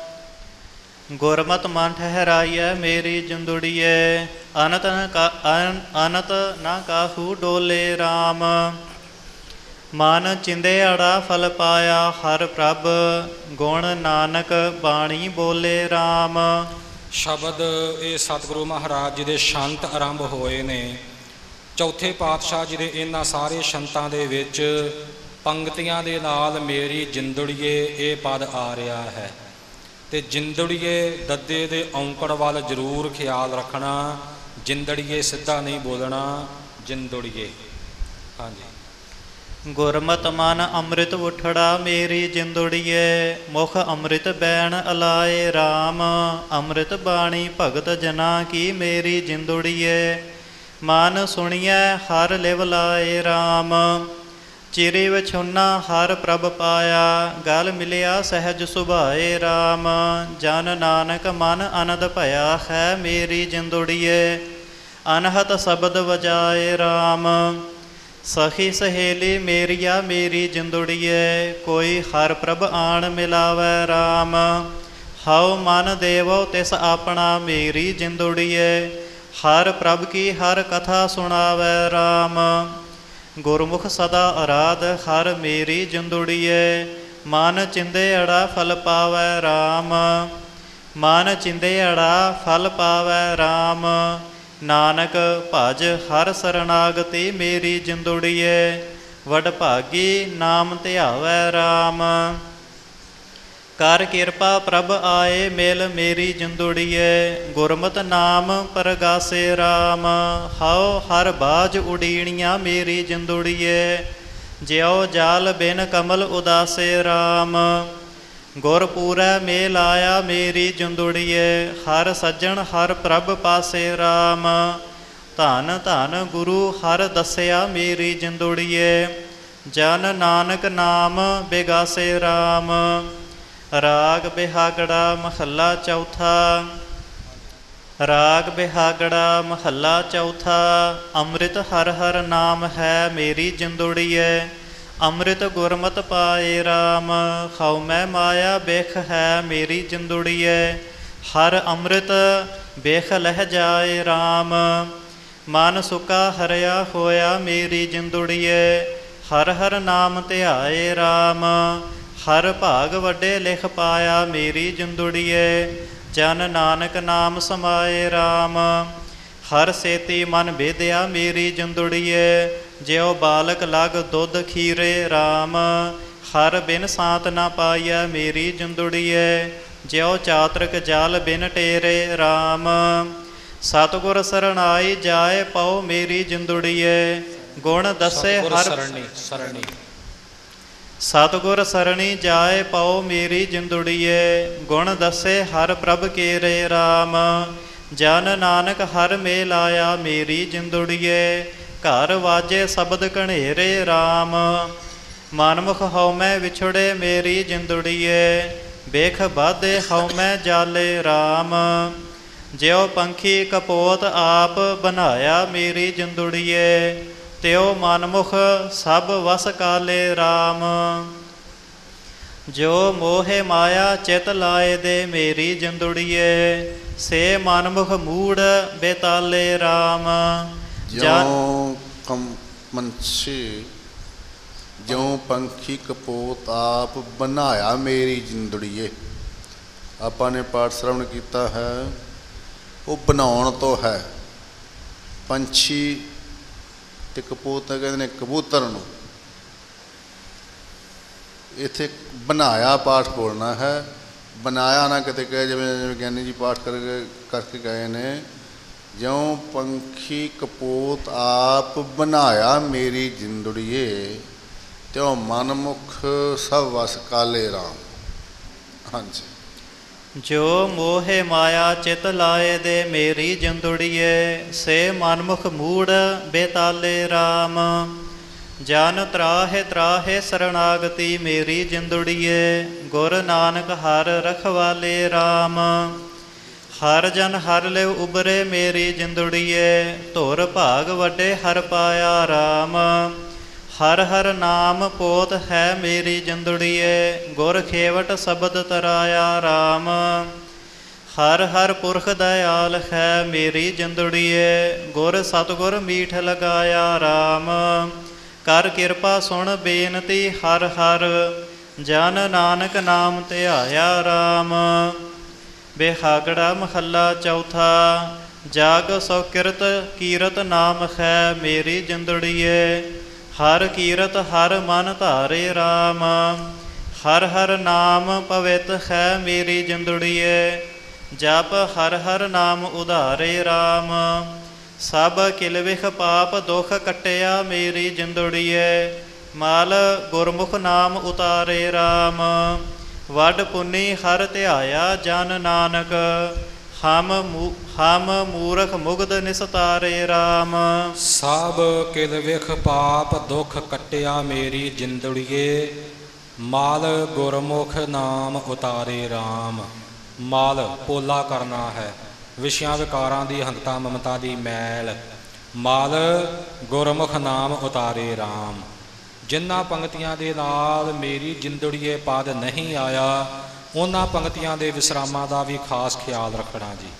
ਗੁਰਮਤਿ ਮਨ ਠਹਿਰਾਈਐ ਮੇਰੀ ਜਿੰਦੜੀਏ, ਅਨਤ ਅਨਤ ਨਾ ਕਾਹੂ ਡੋਲੇ RAM। ਮਨ ਚਿੰਦਿਆੜਾ ਫਲ ਪਾਇਆ ਹਰ ਪ੍ਰਭ, ਗੁਣ ਨਾਨਕ ਬਾਣੀ ਬੋਲੇ RAM। ਸ਼ਬਦ ਇਹ ਸਤਿਗੁਰੂ ਮਹਾਰਾਜ ਜੀ ਦੇ ਸ਼ੰਤ ਆਰੰਭ ਹੋਏ ਨੇ। ਚੌਥੇ ਪਾਤਸ਼ਾਹ ਜੀ ਦੇ ਇਹਨਾਂ ਸਾਰੇ ਸ਼ੰਤਾਂ ਦੇ ਵਿੱਚ ਪੰਗਤੀਆਂ ਦੇ ਨਾਲ ਮੇਰੀ ਜਿੰਦੜੀਏ ਇਹ ਪਦ ਆ ਰਿਹਾ ਹੈ। ਅਤੇ ਜਿੰਦੜੀਏ ਦੱਦੇ ਦੇ ਔਂਕੜ ਵੱਲ ਜ਼ਰੂਰ ਖਿਆਲ ਰੱਖਣਾ। ਜਿੰਦੜੀਏ ਸਿੱਧਾ ਨਹੀਂ ਬੋਲਣਾ, ਜਿੰਦੜੀਏ। ਹਾਂਜੀ। ਗੁਰਮਤਿ ਮਨ ਅੰਮ੍ਰਿਤ ਉਠੜਾ ਮੇਰੀ ਜਿੰਦੁੜੀਏ, ਮੁਖ ਅੰਮ੍ਰਿਤ ਬੈਣ ਅਲਾਏ RAM। ਅੰਮ੍ਰਿਤ ਬਾਣੀ ਭਗਤ ਜਨਾ ਕੀ ਮੇਰੀ ਜਿੰਦੁੜੀਏ, ਮਨ ਸੁਣੀਐ ਹਰ ਲਿਵ ਲਾਏ RAM। ਚਿਰੇ ਵਿਛੁੰਨਾ ਹਰ ਪ੍ਰਭ ਪਾਇਆ, ਗਲ ਮਿਲਿਆ ਸਹਿਜ ਸੁਭਾਏ RAM। ਜਨ ਨਾਨਕ ਮਨ ਅਨੰਦ ਭਇਆ ਹੈ ਮੇਰੀ ਜਿੰਦੁੜੀਏ, ਅਨਹਤ ਸ਼ਬਦ ਵਜਾਏ RAM। ਸਖੀ ਸਹੇਲੀ ਮੇਰੀਆ ਮੇਰੀ ਜਿੰਦੁੜੀਏ, ਕੋਈ ਹਰ ਪ੍ਰਭ ਆਣ ਮਿਲਾਵੈ RAM। ਹਉ ਮਨ ਦੇਵੋ ਤਿਸ ਆਪਣਾ ਮੇਰੀ ਜਿੰਦੁੜੀਏ, ਹਰ ਪ੍ਰਭ ਕੀ ਹਰ ਕਥਾ ਸੁਣਾਵੈ RAM। ਗੁਰਮੁਖ ਸਦਾ ਅਰਾਧ ਹਰ ਮੇਰੀ ਜਿੰਦੁੜੀਏ, ਮਨ ਚਿੰਦੇੜਾ ਫਲ ਪਾਵੈ RAM। ਮਨ ਚਿੰਦੇੜਾ ਫਲ ਪਾਵੈ RAM। ਨਾਨਕ ਭਜ ਹਰ ਸਰਨਾਗਤੀ ਮੇਰੀ ਜਿੰਦੁੜੀਏ, ਵਡਭਾਗੀ ਨਾਮ ਧਿਆਵੈ RAM। ਕਰ ਕਿਰਪਾ ਪ੍ਰਭ ਆਏ ਮਿਲ ਮੇਰੀ ਜਿੰਦੁੜੀਏ, ਗੁਰਮਤਿ ਨਾਮ ਪਰਗਾਸੇ RAM। ਹਉ ਹਰ ਬਾਝ ਉਡੀਣੀਆਂ ਮੇਰੀ ਜਿੰਦੁੜੀਏ, ਜਿਉ ਜਾਲ ਬਿਨ ਕਮਲ ਉਦਾਸੇ RAM। ਗੁਰ ਪੂਰੈ ਮੇਲ ਆਇਆ ਮੇਰੀ ਜਿੰਦੁੜੀਏ, ਹਰ ਸੱਜਣ ਹਰ ਪ੍ਰਭ ਪਾਸੇ RAM। ਧੰਨ ਧੰਨ ਗੁਰੂ ਹਰ ਦੱਸਿਆ ਮੇਰੀ ਜਿੰਦੁੜੀਏ, ਜਨ ਨਾਨਕ ਨਾਮ ਬਿਗਾਸੇ RAM। ਰਾਗ ਬਿਹਾਗੜਾ ਮਹੱਲਾ ਚੌਥਾ। ਰਾਗ ਬਿਹਾਗੜਾ ਮਹੱਲਾ ਚੌਥਾ। ਅੰਮ੍ਰਿਤ ਹਰ ਹਰ ਨਾਮ ਹੈ ਮੇਰੀ ਜਿੰਦੁੜੀਏ, ਅੰਮ੍ਰਿਤ ਗੁਰਮਤਿ ਪਾਏ RAM। ਹਉ ਮੈਂ ਮਾਇਆ ਬਿਖ ਹੈ ਮੇਰੀ ਜਿੰਦੁੜੀਏ, ਹਰ ਅੰਮ੍ਰਿਤ ਬਿਖ ਲਹਿ ਜਾਏ RAM। ਮਨ ਸੁਕਾ ਹਰਿਆ ਹੋਇਆ ਮੇਰੀ ਜਿੰਦੁੜੀਏ, ਹਰ ਹਰ ਨਾਮ ਧਿਆਏ RAM। ਹਰ ਭਾਗ ਵੱਡੇ ਲਿਖ ਪਾਇਆ ਮੇਰੀ ਜਿੰਦੁੜੀਏ, ਜਨ ਨਾਨਕ ਨਾਮ ਸਮਾਏ RAM। ਹਰ ਸੇਤੀ ਮਨ ਭੇਦਿਆ ਮੇਰੀ ਜਿੰਦੁੜੀਏ, ਜਿਉ ਬਾਲਕ ਲਗ ਦੁੱਧ ਖੀਰੇ RAM। ਹਰ ਬਿਨ ਸਾਤ ਨਾ ਪਾਈਐ ਮੇਰੀ ਜਿੰਦੁੜੀਏ, ਜਿਉ ਚਾਤਰਿਕ ਜਲ ਬਿਨ ਟੇਰੇ RAM। ਸਤਿਗੁਰ ਸਰਣਾਈ ਜਾਏ ਪਉ ਮੇਰੀ ਜਿੰਦੁੜੀਏ, ਗੁਣ ਦੱਸੇ ਹਰ ਸਰਣੀ। ਸਤਿਗੁਰ ਸਰਣੀ ਜਾਏ ਪਉ ਮੇਰੀ ਜਿੰਦੁੜੀਏ, ਗੁਣ ਦੱਸੇ ਹਰ ਪ੍ਰਭ ਕੇਰੇ RAM। ਜਨ ਨਾਨਕ ਹਰ ਮੇਲ ਆਇਆ ਮੇਰੀ ਜਿੰਦੁੜੀਏ, ਘਰ ਵਾਜੇ ਸ਼ਬਦ ਘਣੇਰੇ RAM। ਮਨਮੁਖ ਹਉ ਮੈਂ ਵਿਛੜੇ ਮੇਰੀ ਜਿੰਦੁੜੀਏ, ਬੇਖ ਬਾਧੇ ਹਉ ਮੈਂ ਜਾਲੇ RAM। ਜਿਉ ਪੰਖੀ ਕਪੋਤ ਆਪ ਬਣਾਇਆ ਮੇਰੀ ਜਿੰਦੁੜੀਏ, ਤਿਉ ਮਨਮੁਖ ਸਭ ਵਸ ਕਾਲੇ RAM। ਜੋ ਮੋਹਿ ਮਾਇਆ ਚਿਤ ਲਾਏ ਦੇ ਮੇਰੀ ਜਿੰਦੁੜੀਏ, ਸੇ ਮਨਮੁਖ ਮੂੜ ਬੇਤਾਲੇ RAM। ਜਿਉ ਕਮ ਪੰਛੀ ਜਿਉ ਪੰਖੀ ਕਪੋਤ ਆਪ ਬਣਾਇਆ ਮੇਰੀ ਜਿੰਦੜੀਏ। ਆਪਾਂ ਨੇ ਪਾਠ ਸ਼੍ਰਵਣ ਕੀਤਾ ਹੈ, ਉਹ ਬਣਾਉਣ ਤੋਂ ਹੈ। ਪੰਛੀ ਤੇ ਕਪੂਤ ਕਹਿੰਦੇ ਨੇ ਕਬੂਤਰ ਨੂੰ, ਇੱਥੇ ਬਣਾਇਆ ਪਾਠ ਬੋਲਣਾ ਹੈ, ਬਣਾਇਆ ਨਾ ਕਿਤੇ ਕਹੇ ਜਿਵੇਂ ਜਿਵੇਂ ਗਿਆਨੀ ਜੀ ਪਾਠ ਕਰਕੇ ਕਰਕੇ ਗਏ ਨੇ। ਜਿਉ ਪੰਖੀ ਕਪੂਤ ਆਪ ਬਣਾਇਆ ਮੇਰੀ ਜਿੰਦੜੀਏ, ਤਿਉ ਮਨਮੁਖ ਸਭ ਵਸ ਕਾਲੇ RAM। ਹਾਂਜੀ। ਜੋ ਮੋਹਿ ਮਾਇਆ ਚਿਤ ਲਾਏ ਦੇ ਮੇਰੀ ਜਿੰਦੁੜੀਏ, ਸੇ ਮਨਮੁਖ ਮੂੜ ਬੇਤਾਲੇ RAM। ਜਨ ਤਰਾਹੇ ਤਰਾਹੇ ਸਰਣਾਗਤੀ ਮੇਰੀ ਜਿੰਦੁੜੀਏ, ਗੁਰ ਨਾਨਕ ਹਰ ਰਖਵਾਲੇ RAM। ਹਰ ਜਨ ਹਰ ਲਿਵ ਉਬਰੇ ਮੇਰੀ ਜਿੰਦੁੜੀਏ, ਧੁਰ ਭਾਗ ਵੱਡੇ ਹਰ ਪਾਇਆ RAM। ਹਰ ਹਰ ਨਾਮ ਪੋਤ ਹੈ ਮੇਰੀ ਜਿੰਦੁੜੀਏ, ਗੁਰ ਖੇਵਟ ਸ਼ਬਦ ਤਰਾਇਆ RAM। ਹਰ ਹਰ ਪੁਰਖ ਦਇਆਲ ਹੈ ਮੇਰੀ ਜਿੰਦੁੜੀਏ, ਗੁਰ ਸਤਿਗੁਰ ਮੀਠ ਲਗਾਇਆ RAM। ਕਰ ਕਿਰਪਾ ਸੁਣ ਬੇਨਤੀ ਹਰ ਹਰ, ਜਨ ਨਾਨਕ ਨਾਮ ਧਿਆਇਆ RAM। ਬਿਹਾਗੜਾ ਮਹੱਲਾ ਚੌਥਾ। ਜਗ ਸੋ ਕਿਰਤ ਕੀਰਤ ਨਾਮ ਹੈ ਮੇਰੀ ਜਿੰਦੁੜੀਏ, ਹਰ ਕੀਰਤ ਹਰ ਮਨ ਧਾਰੇ RAM। ਹਰ ਹਰ ਨਾਮ ਪਵਿੱਤ ਹੈ ਮੇਰੀ ਜਿੰਦੁੜੀਏ, ਜਪ ਹਰ ਹਰ ਨਾਮ ਉਧਾਰੇ RAM। ਸਭ ਕਿਲ ਵਿਖ ਪਾਪ ਦੁਖ ਕੱਟਿਆ ਮੇਰੀ ਜਿੰਦੁੜੀਏ, ਮਾਲ ਗੁਰਮੁਖ ਨਾਮ ਉਤਾਰੇ RAM। ਵੱਡ ਪੁੰਨੀ ਹਰ ਧਿਆਇਆ ਜਨ ਨਾਨਕ, ਹਮ ਮੂ ਹਮ ਮੂਰਖ ਮੁਗਧ ਨਿਸਤਾਰੇ RAM। ਸਭ ਕਿਲ ਵਿਖ ਪਾਪ ਦੁਖ ਕੱਟਿਆ ਮੇਰੀ ਜਿੰਦੜੀਏ, ਮਾਲ ਗੁਰਮੁਖ ਨਾਮ ਉਤਾਰੇ RAM। ਮਾਲ ਪੋਲਾ ਕਰਨਾ ਹੈ, ਵਿਸ਼ਿਆਂ ਵਿਕਾਰਾਂ ਦੀ ਹੰਤਾ ਮਮਤਾ ਦੀ ਮੈਲ, ਮਾਲ ਗੁਰਮੁਖ ਨਾਮ ਉਤਾਰੇ RAM। ਜਿਨ੍ਹਾਂ ਪੰਗਤੀਆਂ ਦੇ ਨਾਲ ਮੇਰੀ ਜਿੰਦੜੀਏ ਪਦ ਨਹੀਂ ਆਇਆ, ਉਹਨਾਂ ਪੰਗਤੀਆਂ ਦੇ ਵਿਸਰਾਮਾਂ ਦਾ ਵੀ ਖਾਸ ਖਿਆਲ ਰੱਖਣਾ ਜੀ।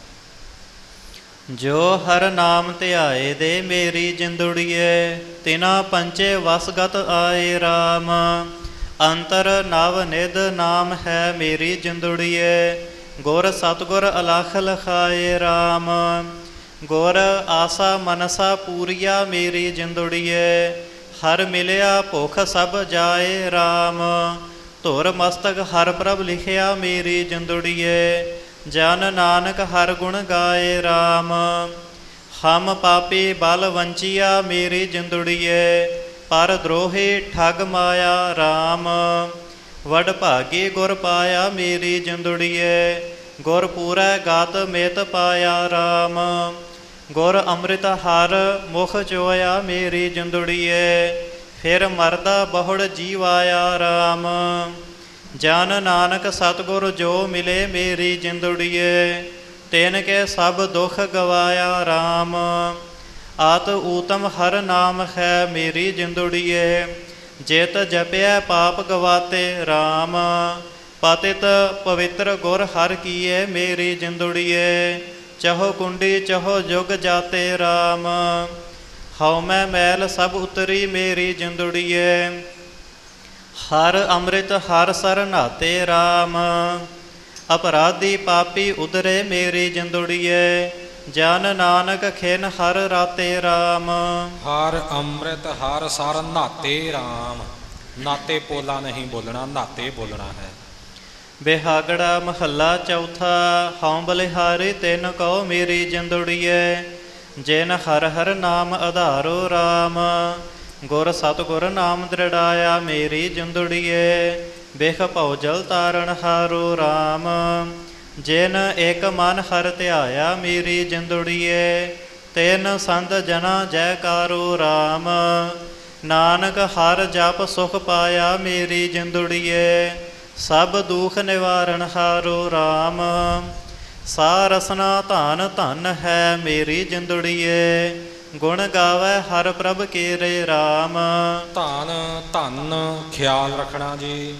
ਜੋ ਹਰ ਨਾਮ ਧਿਆਏ ਦੇ ਮੇਰੀ ਜਿੰਦੜੀਏ, ਤਿਨਾ ਪੰਚੇ ਵਸਗਤ ਆਏ RAM। ਅੰਤਰ ਨਵ ਨਿਧ ਨਾਮ ਹੈ ਮੇਰੀ ਜਿੰਦੜੀਏ, ਗੁਰ ਸਤਿਗੁਰ ਅਲਖ ਲਖਾਏ RAM। ਗੁਰ ਆਸਾ ਮਨਸਾ ਪੂਰੀਆ ਮੇਰੀ ਜਿੰਦੜੀਏ, ਹਰ ਮਿਲਿਆ ਭੁਖ ਸਭ ਜਾਏ RAM। ਧੁਰ ਮਸਤਕ ਹਰ ਪ੍ਰਭ ਲਿਖਿਆ ਮੇਰੀ ਜਿੰਦੜੀਏ, ਜਨ ਨਾਨਕ ਹਰ ਗੁਣ ਗਾਏ RAM। ਹਮ ਪਾਪੀ ਬਲ ਵੰਚੀਆ ਮੇਰੀ ਜਿੰਦੜੀਏ, ਪਰ ਦਰੋਹੀ ਠੱਗ ਮਾਇਆ RAM। ਵਡ ਭਾਗੀ ਗੁਰ ਪਾਇਆ ਮੇਰੀ ਜਿੰਦੜੀਏ, ਗੁਰ ਪੂਰੈ ਗਾਤ ਮੇਤ ਪਾਇਆ RAM। ਗੁਰ ਅੰਮ੍ਰਿਤ ਹਰ ਮੁਖ ਚੋਇਆ ਮੇਰੀ ਜਿੰਦੜੀਏ, ਫਿਰ ਮਰਦਾ ਬਹੁੜ ਜੀਵਾਇਆ RAM। ਜਨ ਨਾਨਕ ਸਤਿਗੁਰ ਜੋ ਮਿਲੇ ਮੇਰੀ ਜਿੰਦੜੀਏ, ਤਿਨ ਕੇ ਸਭ ਦੁਖ ਗਵਾਇਆ RAM। ਆਤ ਊਤਮ ਹਰ ਨਾਮ ਹੈ ਮੇਰੀ ਜਿੰਦੜੀਏ, ਜਿਤ ਜਪਿਆ ਪਾਪ ਗਵਾਤੇ RAM। ਪਤਿਤ ਪਵਿੱਤਰ ਗੁਰ ਹਰ ਕੀਏ ਮੇਰੀ ਜਿੰਦੜੀਏ, ਚਹੋ ਕੁੰਡੀ ਚਹੋ ਜੁਗ ਜਾਤੇ RAM। ਹਉ ਮੈਂ ਮੈਲ ਸਭ ਉਤਰੀ ਮੇਰੀ ਜਿੰਦੜੀਏ, ਹਰ ਅੰਮ੍ਰਿਤ ਹਰ ਸਰ ਨਾਤੇ RAM। ਅਪਰਾਧੀ ਪਾਪੀ ਉਧਰੇ ਮੇਰੀ ਜਿੰਦੜੀਏ, ਜਨ ਨਾਨਕ ਖਿਨ ਹਰ ਰਾਤੇ RAM। ਹਰ ਅੰਮ੍ਰਿਤ ਹਰ ਸਰ ਨਾਤੇ RAM। ਨਾਤੇ ਪੋਲਾ ਨਹੀਂ ਬੋਲਣਾ, ਨਾਤੇ ਬੋਲਣਾ ਹੈ। ਬਿਹਾਗੜਾ ਮਹੱਲਾ ਚੌਥਾ। ਹਉ ਬਲਿਹਾਰੀ ਤਿਨ ਕਉ ਮੇਰੀ ਜਿੰਦੜੀਏ, ਜਿਨ ਹਰ ਹਰ ਨਾਮ ਆਧਾਰੋ RAM। ਗੁਰ ਸਤਿਗੁਰ ਨਾਮ ਦ੍ਰਿੜਾਇਆ ਮੇਰੀ ਜਿੰਦੜੀਏ, ਬਿਖ ਭਉ ਜਲ ਤਾਰਨ ਹਾਰੋ RAM। ਜਿਨ ਏਕ ਮਨ ਹਰ ਧਿਆਇਆ ਮੇਰੀ ਜਿੰਦੜੀਏ, ਤਿਨ ਸੰਤ ਜਨਾ ਜੈਕਾਰੋ RAM। ਨਾਨਕ ਹਰ ਜਪ ਸੁਖ ਪਾਇਆ ਮੇਰੀ ਜਿੰਦੜੀਏ, ਸਭ ਦੁਖ ਨਿਵਾਰਨ ਹਾਰੋ RAM। ਸਾ ਰਸਨਾ ਧਨ ਧਨ ਹੈ ਮੇਰੀ ਜਿੰਦੜੀਏ, ਗੁਣ ਗਾਵੈ ਹਰ ਪ੍ਰਭ ਕੇਰੇ RAM। ਧਨ ਧਨ ਖਿਆਲ ਰੱਖਣਾ ਜੀ।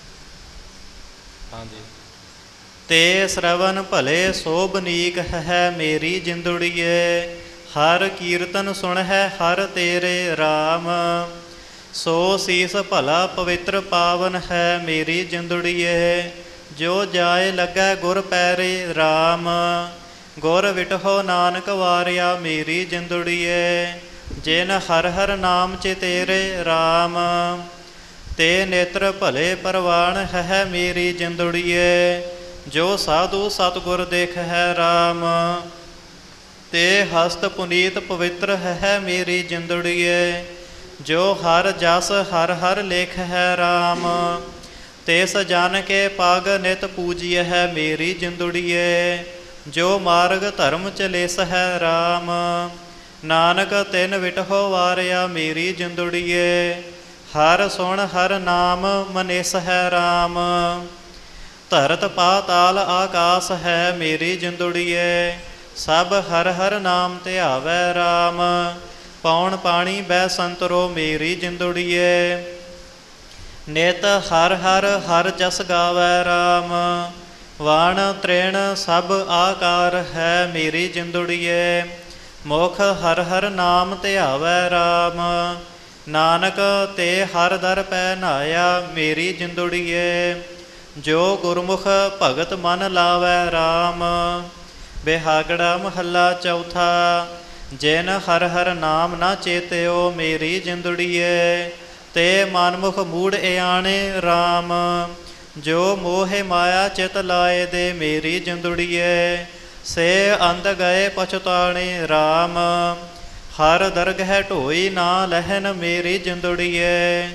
ਹਾਂਜੀ। ਤੇ ਸ਼ਰਵਨ ਭਲੇ ਸੋਭਨੀਕ ਹੈ ਮੇਰੀ ਜਿੰਦੜੀਏ, ਹਰ ਕੀਰਤਨ ਸੁਣ ਹੈ ਹਰ ਤੇਰੇ RAM। ਸੋ ਸੀਸ ਭਲਾ ਪਵਿੱਤਰ ਪਾਵਨ ਹੈ ਮੇਰੀ ਜਿੰਦੜੀਏ, ਜੋ ਜਾਏ ਲੱਗੈ ਗੁਰ ਪੈਰੇ RAM। ਗੁਰ ਵਿਟਹੋ ਨਾਨਕ ਵਾਰਿਆ ਮੇਰੀ ਜਿੰਦੜੀਏ, ਜਿਨ ਹਰ ਹਰ ਨਾਮ ਚਿਤੇਰੇ RAM। ਤੇ ਨੇਤਰ ਭਲੇ ਪਰਵਾਨ ਹੈ ਮੇਰੀ ਜਿੰਦੜੀਏ, ਜੋ ਸਾਧੂ ਸਤਿਗੁਰ ਦੇਖ ਹੈ RAM। ਤੇ ਹਸਤ ਪੁਨੀਤ ਪਵਿੱਤਰ ਹੈ ਮੇਰੀ ਜਿੰਦੜੀਏ, ਜੋ ਹਰ ਜਸ ਹਰ ਹਰ ਲੇਖ ਹੈ RAM। ਤਿਸ ਜਨ ਕੇ ਪਗ ਨਿਤ ਪੂਜੀਏ ਹੈ ਮੇਰੀ ਜਿੰਦੜੀਏ, ਜੋ ਮਾਰਗ ਧਰਮ ਚਲੇਸ ਹੈ RAM। ਨਾਨਕ ਤਿਨ ਵਿਟਹੋ ਵਾਰਿਆ ਮੇਰੀ ਜਿੰਦੜੀਏ, ਹਰ ਸੁਣ ਹਰ ਨਾਮ ਮਨੇਸ ਹੈ RAM। ਧਰਤ ਪਾਤਾਲ ਆਕਾਸ ਹੈ ਮੇਰੀ ਜਿੰਦੜੀਏ, ਸਭ ਹਰ ਹਰ ਨਾਮ ਧਿਆਵੈ RAM। ਪੌਣ ਪਾਣੀ ਬੈ ਸੰਤਰੋ ਮੇਰੀ ਜਿੰਦੜੀਏ, ਨਿਤ ਹਰ ਹਰ ਹਰ ਜਸ ਗਾਵੈ RAM। ਵਾਣ ਤ੍ਰਿਣ ਸਭ ਆਕਾਰ ਹੈ ਮੇਰੀ ਜਿੰਦੜੀਏ, ਮੁਖ ਹਰ ਹਰ ਨਾਮ ਧਿਆਵੈ RAM। ਨਾਨਕ ਤੇ ਹਰ ਦਰ ਪੈ ਨਾਇਆ ਮੇਰੀ ਜਿੰਦੜੀਏ, ਜੋ ਗੁਰਮੁਖ ਭਗਤ ਮਨ ਲਾਵੈ RAM। ਬਿਹਾਗੜਾ ਮਹੱਲਾ ਚੌਥਾ। ਜਿਨ ਹਰ ਹਰ ਨਾਮ ਨਾ ਚੇਤਿਓ ਮੇਰੀ ਜਿੰਦੜੀਏ, ਤੇ ਮਨਮੁਖ ਮੂੜ ਇਆਣੇ RAM। ਜੋ ਮੋਹਿ ਮਾਇਆ ਚਿਤ ਲਾਏ ਦੇ ਮੇਰੀ ਜਿੰਦੜੀਏ, ਸੇ ਅੰਧ ਗਏ ਪਛਤਾਣੇ RAM। ਹਰ ਦਰਗਹਿ ਢੋਈ ਨਾ ਲਹਿਨ ਮੇਰੀ ਜਿੰਦੜੀਏ,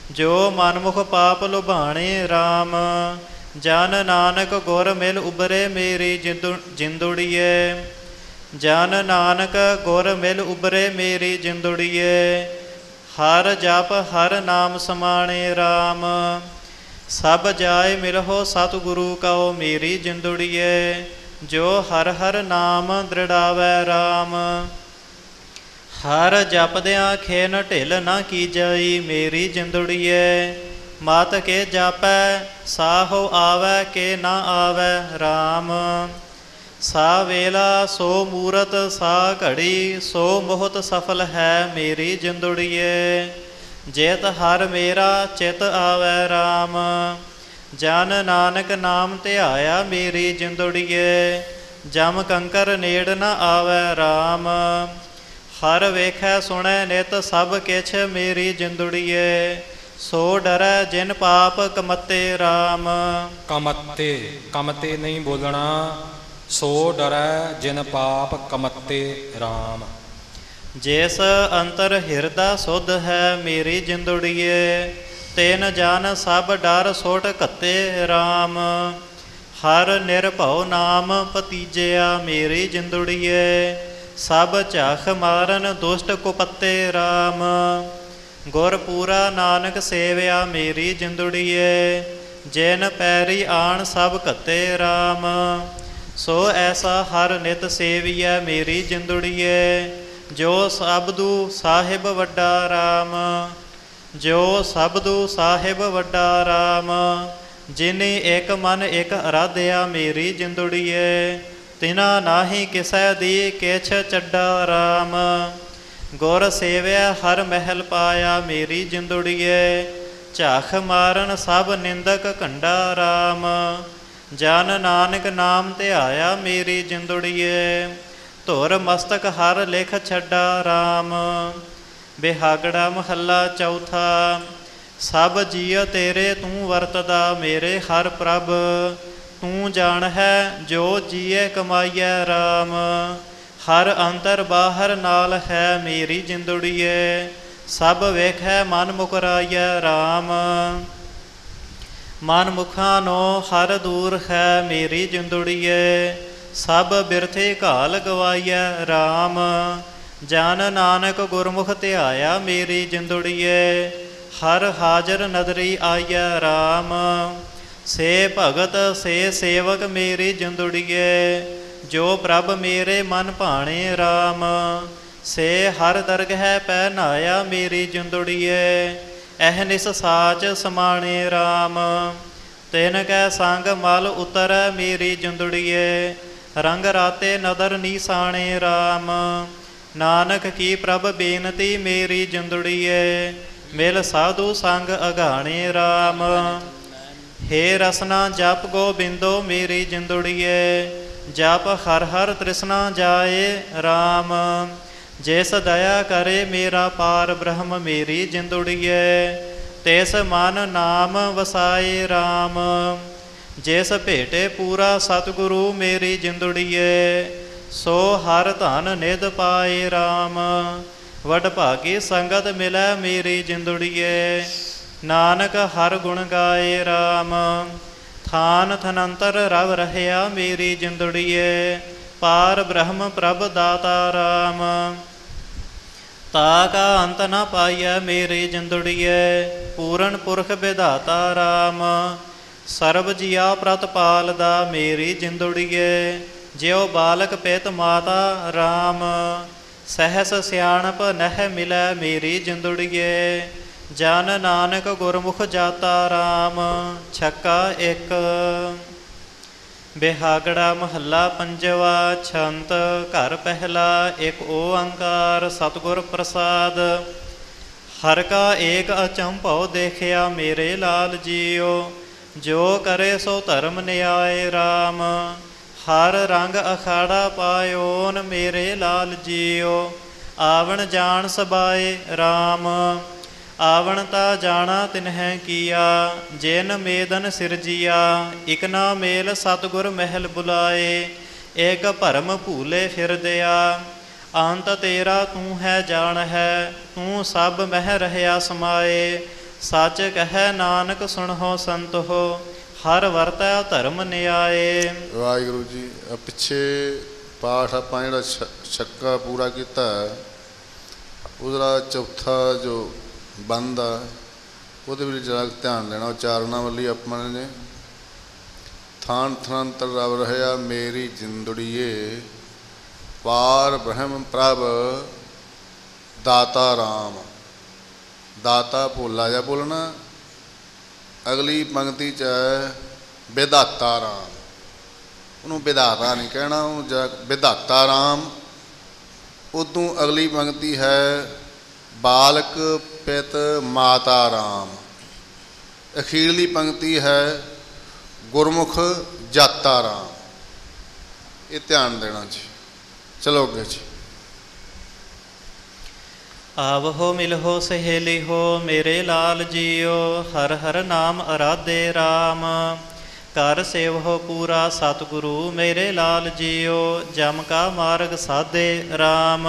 ਜੋ ਮਨਮੁਖ ਪਾਪ ਲੁਭਾਣੇ RAM। ਜਨ ਨਾਨਕ ਗੁਰ ਮਿਲ ਉਬਰੇ ਮੇਰੀ ਜਿੰਦੁ ਜਿੰਦੁੜੀਏ। ਜਨ ਨਾਨਕ ਗੁਰ ਮਿਲ ਉਬਰੇ ਮੇਰੀ ਜਿੰਦੁੜੀਏ। ਹਰ ਜਪ ਹਰ ਨਾਮ ਸਮਾਣੇ RAM। ਸਭ ਜਾਏ ਮਿਲਹੁ ਸਤਿਗੁਰੂ ਕਉ ਮੇਰੀ ਜਿੰਦੁੜੀਏ। ਜੋ ਹਰ ਹਰ ਨਾਮ ਦ੍ਰਿੜਾਵੈ RAM। ਹਰ ਜਪਦਿਆਂ ਖੇਨ ਢਿਲ ਨਾ ਕੀਜਈ ਮੇਰੀ ਜਿੰਦੁੜੀਏ। ਮਤ ਕੇ ਜਾਪੈ ਸਾਹੋ ਆਵੈ ਕੇ ਨਾ ਆਵੈ RAM। ਸਾ ਵੇਲਾ ਸੋ ਮੂਰਤ ਸਾ ਘੜੀ ਸੋ ਮੋਹਤ ਸਫਲ ਹੈ ਮੇਰੀ ਜਿੰਦੁੜੀਏ। ਜੇਤ ਹਰ ਮੇਰਾ ਚਿਤ ਆਵੈ RAM। ਜਨ ਨਾਨਕ ਨਾਮ ਧਿਆਇਆ ਮੇਰੀ ਜਿੰਦੁੜੀਏ। ਜਮ ਕੰਕਰ ਨੇੜ ਨ ਆਵੈ RAM। ਹਰ ਵੇਖੈ ਸੁਣੈ ਨਿਤ ਸਭ ਕਿਛ ਮੇਰੀ ਜਿੰਦੁੜੀਏ। ਸੋ ਡਰੈ ਜਿਨ ਪਾਪ ਕਮਤੇ RAM। ਕਮਤੇ ਕਮਤੇ ਨਹੀਂ ਬੋਲਣਾ। ਸੋ ਡਰੈ ਜਿਨ ਪਾਪ ਕਮਤੇ RAM। ਜਿਸ ਅੰਤਰ ਹਿਰਦਾ ਸੁਧ ਹੈ ਮੇਰੀ ਜਿੰਦੁੜੀਏ। ਤਿਨ ਜਨ ਸਭ ਡਰ ਸੋਟ ਘੱਤੇ RAM। ਹਰ ਨਿਰਭਉ ਨਾਮ ਭਤੀਜਿਆ ਮੇਰੀ ਜਿੰਦੁੜੀਏ। ਸਭ ਝਾਖ ਮਾਰਨ ਦੁਸ਼ਟ ਕੁਪੱਤੇ RAM। ਗੁਰ ਪੂਰਾ ਨਾਨਕ ਸੇਵਿਆ ਮੇਰੀ ਜਿੰਦੁੜੀਏ। ਜਿਨ ਪੈਰੀ ਆਣ ਸਭ ਘੱਤੇ RAM। ਸੋ ਐਸਾ ਹਰ ਨਿਤ ਸੇਵੀਐ ਮੇਰੀ ਜਿੰਦੁੜੀਏ। ਜੋ ਸਬਦੂ ਸਾਹਿਬ ਵੱਡਾ RAM। ਜੋ ਸਬਦੂ ਸਾਹਿਬ ਵੱਡਾ RAM। ਜਿਨੀ ਇੱਕ ਮਨ ਇੱਕ ਅਰਾਧਿਆ ਮੇਰੀ ਜਿੰਦੁੜੀਏ। ਤਿਨਾ ਨਾਹੀ ਕਿਸੈ ਦੀ ਕਿਛ ਚੱਡਾ RAM। ਗੁਰ ਸੇਵਿਆ ਹਰ ਮਹਿਲ ਪਾਇਆ ਮੇਰੀ ਜਿੰਦੁੜੀਏ। ਝਾਖ ਮਾਰਨ ਸਭ ਨਿੰਦਕ ਘੰਡਾ RAM। ਜਨ ਨਾਨਕ ਨਾਮ ਧਿਆਇਆ ਮੇਰੀ ਜਿੰਦੁੜੀਏ। ਧੁਰ ਮਸਤਕ ਹਰ ਲਿਖ ਛੱਡਾ RAM। ਬਿਹਾਗੜਾ ਮਹੱਲਾ ਚੌਥਾ। ਸਭ ਜੀਅ ਤੇਰੇ ਤੂੰ ਵਰਤਦਾ ਮੇਰੇ ਹਰ ਪ੍ਰਭ। ਤੂੰ ਜਾਣ ਹੈ ਜੋ ਜੀਏ ਕਮਾਈਐ RAM। ਹਰ ਅੰਤਰ ਬਾਹਰ ਨਾਲ ਹੈ ਮੇਰੀ ਜਿੰਦੁੜੀਏ। ਸਭ ਵੇਖੈ ਮਨ ਮੁਕਰਾਈਐ RAM। ਮਨ ਮੁਖਾਂ ਨੋ ਹਰ ਦੂਰ ਹੈ ਮੇਰੀ ਜਿੰਦੁੜੀਏ। ਸਭ ਬਿਰਥੇ ਘਾਲ ਗਵਾਈਐ RAM। ਜਨ ਨਾਨਕ ਗੁਰਮੁਖ ਧਿਆਇਆ ਮੇਰੀ ਜਿੰਦੁੜੀਏ। ਹਰ ਹਾਜ਼ਰ ਨਦਰੀ ਆਈਐ RAM। ਸੇ ਭਗਤ ਸੇ ਸੇਵਕ ਮੇਰੀ ਜਿੰਦੁੜੀਏ। ਜੋ ਪ੍ਰਭ ਮੇਰੇ ਮਨ ਭਾਣੇ RAM। ਸੇ ਹਰ ਦਰਗਹਿ ਪੈ ਨਾਇਆ ਮੇਰੀ ਜਿੰਦੁੜੀਏ। ਅਹਨਿਸ ਸਾਚ ਸਮਾਣੇ RAM। ਤਿਨ ਕੈ ਸੰਗ ਮਲ ਉਤਰੈ ਮੇਰੀ ਜਿੰਦੁੜੀਏ। ਰੰਗ ਰਾਤੇ ਨਦਰ ਨੀਸਾਣੇ RAM। ਨਾਨਕ ਕੀ ਪ੍ਰਭ ਬੇਨਤੀ ਮੇਰੀ ਜਿੰਦੁੜੀਏ। ਮਿਲ ਸਾਧੂ ਸੰਗ ਅਗਾਣੇ RAM। ਹੇ ਰਸਨਾ ਜਪ ਗੋਬਿੰਦੋ ਮੇਰੀ ਜਿੰਦੁੜੀਏ। ਜਪ ਹਰ ਹਰ ਤ੍ਰਿਸ਼ਨਾ ਜਾਏ RAM। ਜਿਸ ਦਇਆ ਕਰੇ ਮੇਰਾ ਪਾਰ ਬ੍ਰਹਮ ਮੇਰੀ ਜਿੰਦੁੜੀਏ। ਤਿਸ ਮਨ ਨਾਮ ਵਸਾਏ RAM। ਜਿਸ ਭੇਟੇ ਪੂਰਾ ਸਤਿਗੁਰੂ ਮੇਰੀ ਜਿੰਦੁੜੀਏ। ਸੋ ਹਰ ਧਨ ਨਿਧ ਪਾਏ RAM। ਵਡ ਭਾਗੀ ਸੰਗਤ ਮਿਲੈ ਮੇਰੀ ਜਿੰਦੁੜੀਏ। ਨਾਨਕ ਹਰ ਗੁਣ ਗਾਏ RAM। ਥਾਨ ਥਨੰਤਰ ਰਵ ਰਹਿਆ ਮੇਰੀ ਜਿੰਦੁੜੀਏ। ਪਾਰ ਬ੍ਰਹਮ ਪ੍ਰਭ ਦਾਤਾ RAM। ਤਾ ਕਾ ਅੰਤ ਨ ਪਾਈਐ ਮੇਰੀ ਜਿੰਦੁੜੀਏ। ਪੂਰਨ ਪੁਰਖ ਵਿਧਾਤਾ RAM। ਸਰਬ ਜੀਆ ਪ੍ਰਤਪਾਲਦਾ ਮੇਰੀ ਜਿੰਦੁੜੀਏ। ਜਿਉ ਬਾਲਕ ਪਿਤ ਮਾਤਾ RAM। ਸਹਿਸ ਸਿਆਣਪ ਨਹਿ ਮਿਲੈ ਮੇਰੀ ਜਿੰਦੁੜੀਏ। ਜਨ ਨਾਨਕ ਗੁਰਮੁਖ ਜਾਤਾ RAM। ਛੱਕਾ ਇੱਕ। ਬਿਹਾਗੜਾ ਮਹੱਲਾ ਪੰਜਵਾ। ਛੰਤ ਘਰ ਪਹਿਲਾ। ਇੱਕ ਓੰਕਾਰ ਸਤਿਗੁਰ ਪ੍ਰਸਾਦ। ਹਰ ਕਾ ਏਕ ਅਚੰਭਉ ਦੇਖਿਆ ਮੇਰੇ ਲਾਲ ਜੀਓ। ਜੋ ਕਰੇ ਸੋ ਧਰਮ ਨਿਆਏ RAM। ਹਰ ਰੰਗ ਅਖਾੜਾ ਪਾਇਓਨ ਮੇਰੇ ਲਾਲ ਜੀਓ। ਆਵਣ ਜਾਣ ਸਬਾਏ RAM। ਆਵਣ ਤਾ ਜਾਣਾ ਤਿਨਹਿ ਕੀਆ। ਜਿਨ ਮੇਦਨ ਸਿਰਜੀਆ। ਇਕ ਨਾ ਮੇਲ ਸਤਿਗੁਰ ਮਹਿਲ ਬੁਲਾਏ। ਏਕ ਭਰਮ ਭੂਲੇ ਫਿਰਦਿਆ। ਅੰਤ ਤੇਰਾ ਤੂੰ ਹੈ ਜਾਣ ਹੈ। ਤੂੰ ਸਭ ਮਹਿ ਰਹਿਆ ਸਮਾਏ। ਸੱਚ ਕਹੈ ਨਾਨਕ ਸੁਣਹੁ ਸੰਤੋ, ਹਰ ਵਰਤੈ ਧਰਮ ਨਿਆਏ। ਵਾਹਿਗੁਰੂ ਜੀ, ਆਹ ਪਿੱਛੇ ਪਾਠ ਆਪਾਂ ਜਿਹੜਾ ਛ ਛੱਕਾ ਪੂਰਾ ਕੀਤਾ ਉਹਦਾ ਚੌਥਾ ਜੋ ਬੰਦ ਆ ਉਹਦੇ ਵਿੱਚ ਜਰਾ ਧਿਆਨ ਦੇਣਾ। ਉਚਾਰਨਾਂ ਵੱਲੀ ਆਪਾਂ ਨੇ ਥਾਨ ਥਨੰਤਰ ਰਵ ਰਹਿਆ ਮੇਰੀ ਜਿੰਦੜੀਏ, ਪਾਰ ਬ੍ਰਹਮ ਪ੍ਰਭ ਦਾਤਾ ਰਾਮ। ਦਾਤਾ ਭੋਲਾ ਜਾ ਬੋਲਣਾ। ਅਗਲੀ ਪੰਕਤੀ 'ਚ ਹੈ ਵਿਧਾਤਾ ਰਾਮ। ਉਹਨੂੰ ਵਿਧਾਤਾ ਨਹੀਂ ਕਹਿਣਾ, ਉਹਨੂੰ ਜਾ ਵਿਧਾਤਾ ਰਾਮ। ਉਦੋਂ ਅਗਲੀ ਪੰਕਤੀ ਹੈ ਬਾਲਕ ਪਿਤ ਮਾਤਾ ਰਾਮ। ਅਖੀਰਲੀ ਪੰਕਤੀ ਹੈ ਗੁਰਮੁਖ ਜਾਤਾ ਰਾਮ। ਇਹ ਧਿਆਨ ਦੇਣਾ ਜੀ। ਚਲੋ ਅੱਗੇ ਜੀ। ਆਵਹੋ ਮਿਲਹੋ ਸਹੇਲੀ ਹੋ ਮੇਰੇ ਲਾਲ ਜੀਓ, ਹਰ ਹਰ ਨਾਮ ਅਰਾਧੇ ਰਾਮ। ਕਰ ਸੇਵਹੋ ਪੂਰਾ ਸਤਿਗੁਰੂ ਮੇਰੇ ਲਾਲ ਜੀਓ, ਜਮ ਕਾ ਮਾਰਗ ਸਾਧੇ ਰਾਮ।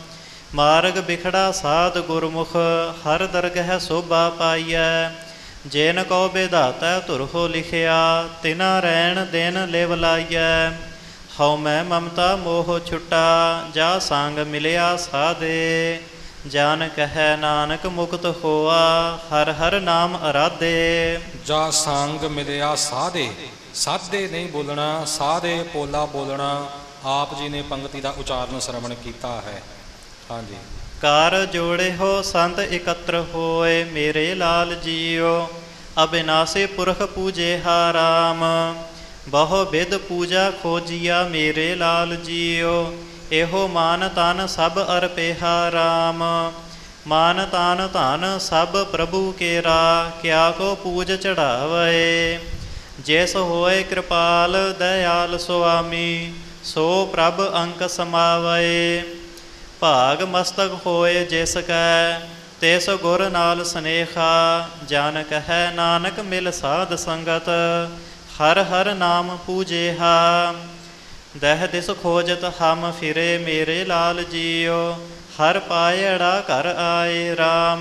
ਮਾਰਗ ਬਿਖੜਾ ਸਾਧ ਗੁਰਮੁਖ, ਹਰ ਦਰਗਹਿ ਸੋਭਾ ਪਾਈਐ। ਜਿਨ ਕੋ ਵਿਧਾਤਾ ਧੁਰਹੋ ਲਿਖਿਆ, ਤਿਨਾ ਰਹਿਣ ਦਿਨ ਲਿਵ ਲਾਈਐ। ਹਉ ਮੈਂ ਮਮਤਾ ਮੋਹ ਛੁਟਾ, ਜਾ ਸੰਗ ਮਿਲਿਆ ਸਾਧੇ। ਜਨ ਕਹੈ ਨਾਨਕ ਮੁਕਤ ਹੋਆ, ਹਰ ਹਰ ਨਾਮ ਅਰਾਧੇ। ਜਾ ਸੰਗ ਮਿਲਿਆ ਸਾਧੇ। ਸਾਧੇ ਨਹੀਂ ਬੋਲਣਾ, ਸਾਧੇ ਪੋਲਾ ਬੋਲਣਾ। ਆਪ ਜੀ ਨੇ ਪੰਕਤੀ ਦਾ ਉਚਾਰਨ ਸਰਵਣ ਕੀਤਾ ਹੈ। ਹਾਂਜੀ। ਕਰ ਜੋੜੇ ਹੋ ਸੰਤ ਇਕੱਤਰ ਹੋਏ ਮੇਰੇ ਲਾਲ ਜੀਓ, ਅਬਿਨਾਸੀ ਪੁਰਖ ਪੂਜੇ ਹਾ ਰਾਮ। ਬਹੁ ਬਿਧ ਪੂਜਾ ਖੋਜੀਆ ਮੇਰੇ ਲਾਲ ਜੀਓ, ਇਹੋ ਮਾਨ ਤਨ ਸਭ ਅਰਪਿਹਾ ਰਾਮ। ਮਾਨ ਤਾਨ ਧਨ ਸਭ ਪ੍ਰਭੂ ਕੇਰਾ, ਕਿਆ ਕੋ ਪੂਜ ਚੜਾਵੇ। ਜਿਸ ਹੋਏ ਕਿਰਪਾਲ ਦਇਆਲ ਸੁਆਮੀ, ਸੋ ਪ੍ਰਭ ਅੰਕ ਸਮਾਵੈ। ਭਾਗ ਮਸਤਕ ਹੋਏ ਜਿਸ ਕੈ, ਤਿਸ ਗੁਰ ਨਾਲ ਸਨੇਹਾ। ਜਨ ਕਹੈ ਨਾਨਕ ਮਿਲ ਸਾਧ ਸੰਗਤ, ਹਰ ਹਰ ਨਾਮ ਪੂਜੇਹਾ। ਦਹ ਦਿਸ ਖੋਜਤ ਹਮ ਫਿਰੇ ਮੇਰੇ ਲਾਲ ਜੀਓ, ਹਰ ਪਾਇੜਾ ਘਰ ਆਏ ਰਾਮ।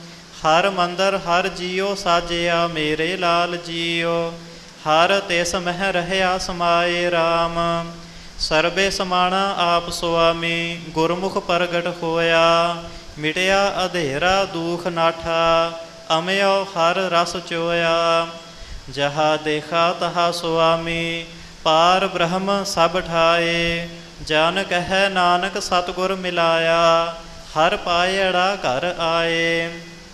ਹਰ ਮੰਦਰ ਹਰ ਜੀਓ ਸਾਜਿਆ ਮੇਰੇ ਲਾਲ ਜੀਓ, ਹਰ ਤਿਸ ਮਹਿ ਰਹਿਆ ਸਮਾਏ ਰਾਮ। ਸਰਬੇ ਸਮਾਣਾ ਆਪ ਸੁਆਮੀ, ਗੁਰਮੁਖ ਪ੍ਰਗਟ ਹੋਇਆ। ਮਿਟਿਆ ਅਧੇਰਾ ਦੂਖ ਨਾਠਾ, ਅਮਿਓ ਹਰ ਰਸ ਚੋਇਆ। ਜਹਾ ਦੇਖਾ ਤਹਾ ਸੁਆਮੀ, ਪਾਰ ਬ੍ਰਹਮ ਸਭ ਠਾਏ। ਜਨ ਕਹੈ ਨਾਨਕ ਸਤਿਗੁਰ ਮਿਲਾਇਆ, ਹਰ ਪਾਇੜਾ ਘਰ ਆਏ।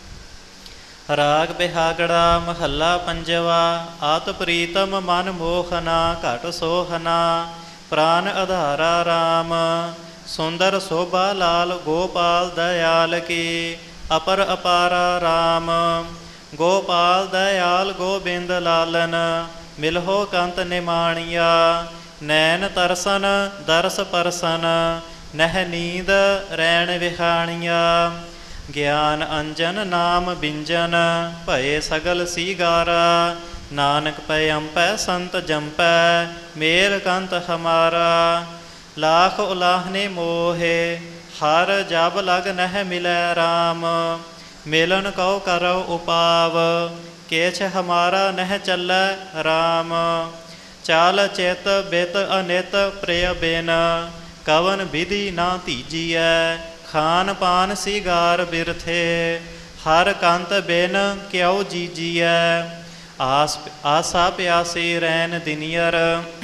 ਰਾਗ ਬਿਹਾਗੜਾ ਮਹੱਲਾ ਪੰਜਵਾ। ਆਤ ਪ੍ਰੀਤਮ ਮਨ ਮੋਹਨਾ, ਘਟ ਸੋਹਨਾ। ਪ੍ਰਾਨ ਆਧਾਰਾ ਰਾਮ, ਸੁੰਦਰ ਸੋਭਾ ਲਾਲ ਗੋਪਾਲ ਦਇਆਲ ਕੀ। ਅਪਰ ਅਪਾਰਾ ਰਾਮ, ਗੋਪਾਲ ਦਇਆਲ ਗੋਬਿੰਦ ਲਾਲਨ। ਮਿਲਹੋ ਕੰਤ ਨਿਮਾਣੀਆ, ਨੈਣ ਤਰਸਨ ਦਰਸ ਪਰਸਨ। ਨਹਿ ਨੀਂਦ ਰੈਣ ਵਿਹਾਣੀਆ, ਗਿਆਨ ਅੰਜਨ ਨਾਮ ਬਿੰਜਨ। ਭਏ ਸਗਲ ਸੀਗਾਰਾ, ਨਾਨਕ ਪੈ ਅੰਪੈ ਸੰਤ ਜੰਪੈ। ਮੇਲ ਕੰਤ ਹਮਾਰਾ, ਲਾਖ ਉਲਾਹਨੇ ਮੋਹੇ। ਹਰ ਜਬ ਲਗ ਨਹਿ ਮਿਲੈ ਰਾਮ, ਮਿਲਨ ਕਉ ਕਰਉ ਉਪਾਵ। ਕੇਛ ਹਮਾਰਾ ਨਹਿ ਚੱਲੈ ਰਾਮ, ਚਾਲ ਚਿਤ ਬਿਤ ਅਨਿਤ ਪ੍ਰਿਯ ਬਿਨ। ਕਵਨ ਵਿਧੀ ਨਾ ਧੀਜੀਐ, ਖਾਨ ਪਾਨ ਸਿਗਾਰ ਬਿਰਥੇ। ਹਰ ਕੰਤ ਬਿਨ ਕਿਉ ਜੀਜੀਐ, ਆਸ ਆਸਾ ਪਿਆਸੀ ਰੈਨ ਦਿਨੀਅਰ।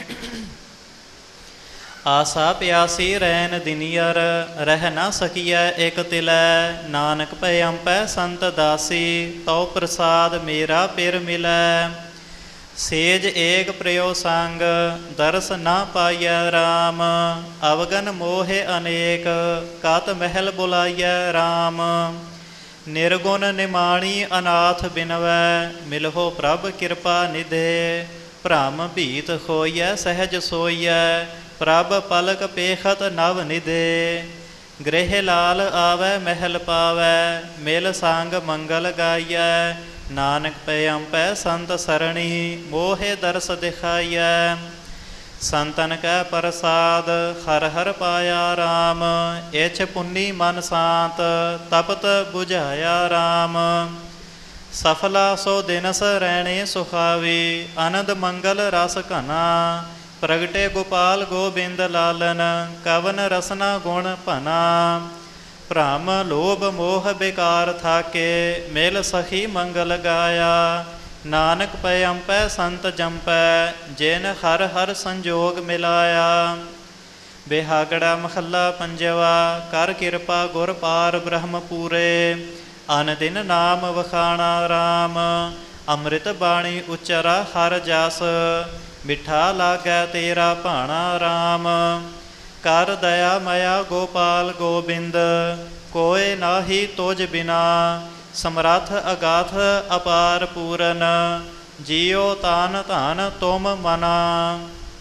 ਆਸਾ ਪਿਆਸੀ ਰੈਨ ਦਿਨੀਅਰ, ਰਹਿ ਨਾ ਸਕੀਐ ਇਕ ਤਿਲੈ। ਨਾਨਕ ਭੈ ਅੰਪੈ ਸੰਤ ਦਾਸੀ, ਤਉ ਪ੍ਰਸਾਦ ਮੇਰਾ ਪਿਰ ਮਿਲੈ। ਸੇਜ ਏਕ ਪ੍ਰਿਯੋ ਸੰਗ, ਦਰਸ ਨਾ ਪਾਈਐ ਰਾਮ। ਅਵਗਨ ਮੋਹਿ ਅਨੇਕ, ਕਤ ਮਹਿਲ ਬੁਲਾਈਐ ਰਾਮ। ਨਿਰਗੁਣ ਨਿਮਾਣੀ ਅਨਾਥ ਬਿਨਵੈ, ਮਿਲਹੋ ਪ੍ਰਭ ਕਿਰਪਾ ਨਿਧੇ। ਭ੍ਰਮ ਭੀਤ ਹੋਈਐ ਸਹਿਜ ਸੋਈਐ, ਪ੍ਰਭ ਪਲਕ ਪੇਖਤ ਨਵ ਨਿਧੇ। ਗ੍ਰਹਿ ਲਾਲ ਆਵੈ ਮਹਿਲ ਪਾਵੈ, ਮਿਲ ਸੰਗ ਮੰਗਲ ਗਾਈਐ। ਨਾਨਕ ਪੈ ਅੰਪੈ ਸੰਤ ਸਰਣੀ, ਮੋਹਿ ਦਰਸ ਦਿਖਾਈਐ। ਸੰਤਨ ਕੈ ਪ੍ਰਸਾਦ, ਹਰ ਹਰ ਪਾਇਆ ਰਾਮ। ਇਛ ਪੁੰਨੀ ਮਨ ਸਾਂਤ, ਤਪਤ ਬੁਝਾਇਆ ਰਾਮ। ਸਫਲਾ ਸੋ ਦਿਨਸ ਰਹਿਣੇ ਸੁਖਾਵੀ, ਆਨੰਦ ਮੰਗਲ ਰਸ ਘਨਾ। ਪ੍ਰਗਟੇ ਗੋਪਾਲ ਗੋਬਿੰਦ ਲਾਲਨ, ਕਵਨ ਰਸਨਾ ਗੁਣ ਭਨਾ। ਭ੍ਰਮ ਲੋਭ ਮੋਹ ਬੇਕਾਰ ਥਾਕੇ, ਮਿਲ ਸਖੀ ਮੰਗਲ ਗਾਇਆ। ਨਾਨਕ ਪੈ ਅੰਪੈ ਸੰਤ ਜੰਪੈ, ਜਿਨ ਹਰ ਹਰ ਸੰਜੋਗ ਮਿਲਾਇਆ। ਬਿਹਾਗੜਾ ਮਹੱਲਾ ਪੰਜਵਾ। ਕਰ ਕਿਰਪਾ ਗੁਰ ਪਾਰ ਬ੍ਰਹਮ ਪੂਰੇ, ਅਨ ਦਿਨ ਨਾਮ ਵਖਾਣਾ ਰਾਮ। ਅੰਮ੍ਰਿਤ ਬਾਣੀ ਉਚਰਾ ਹਰ ਜਸ, ਮਿੱਠਾ ਲਾਗੈ ਤੇਰਾ ਭਾਣਾ ਰਾਮ। ਕਰ ਦਇਆ ਮਇਆ ਗੋਪਾਲ ਗੋਬਿੰਦ, ਕੋਇ ਨਾਹੀ ਤੁਝ ਬਿਨਾ। ਸਮਰੱਥ ਅਗਾਥ ਅਪਾਰ ਪੂਰਨ, ਜੀਉ ਤਾਨ ਧਨ ਤੁਮ ਮਨਾ।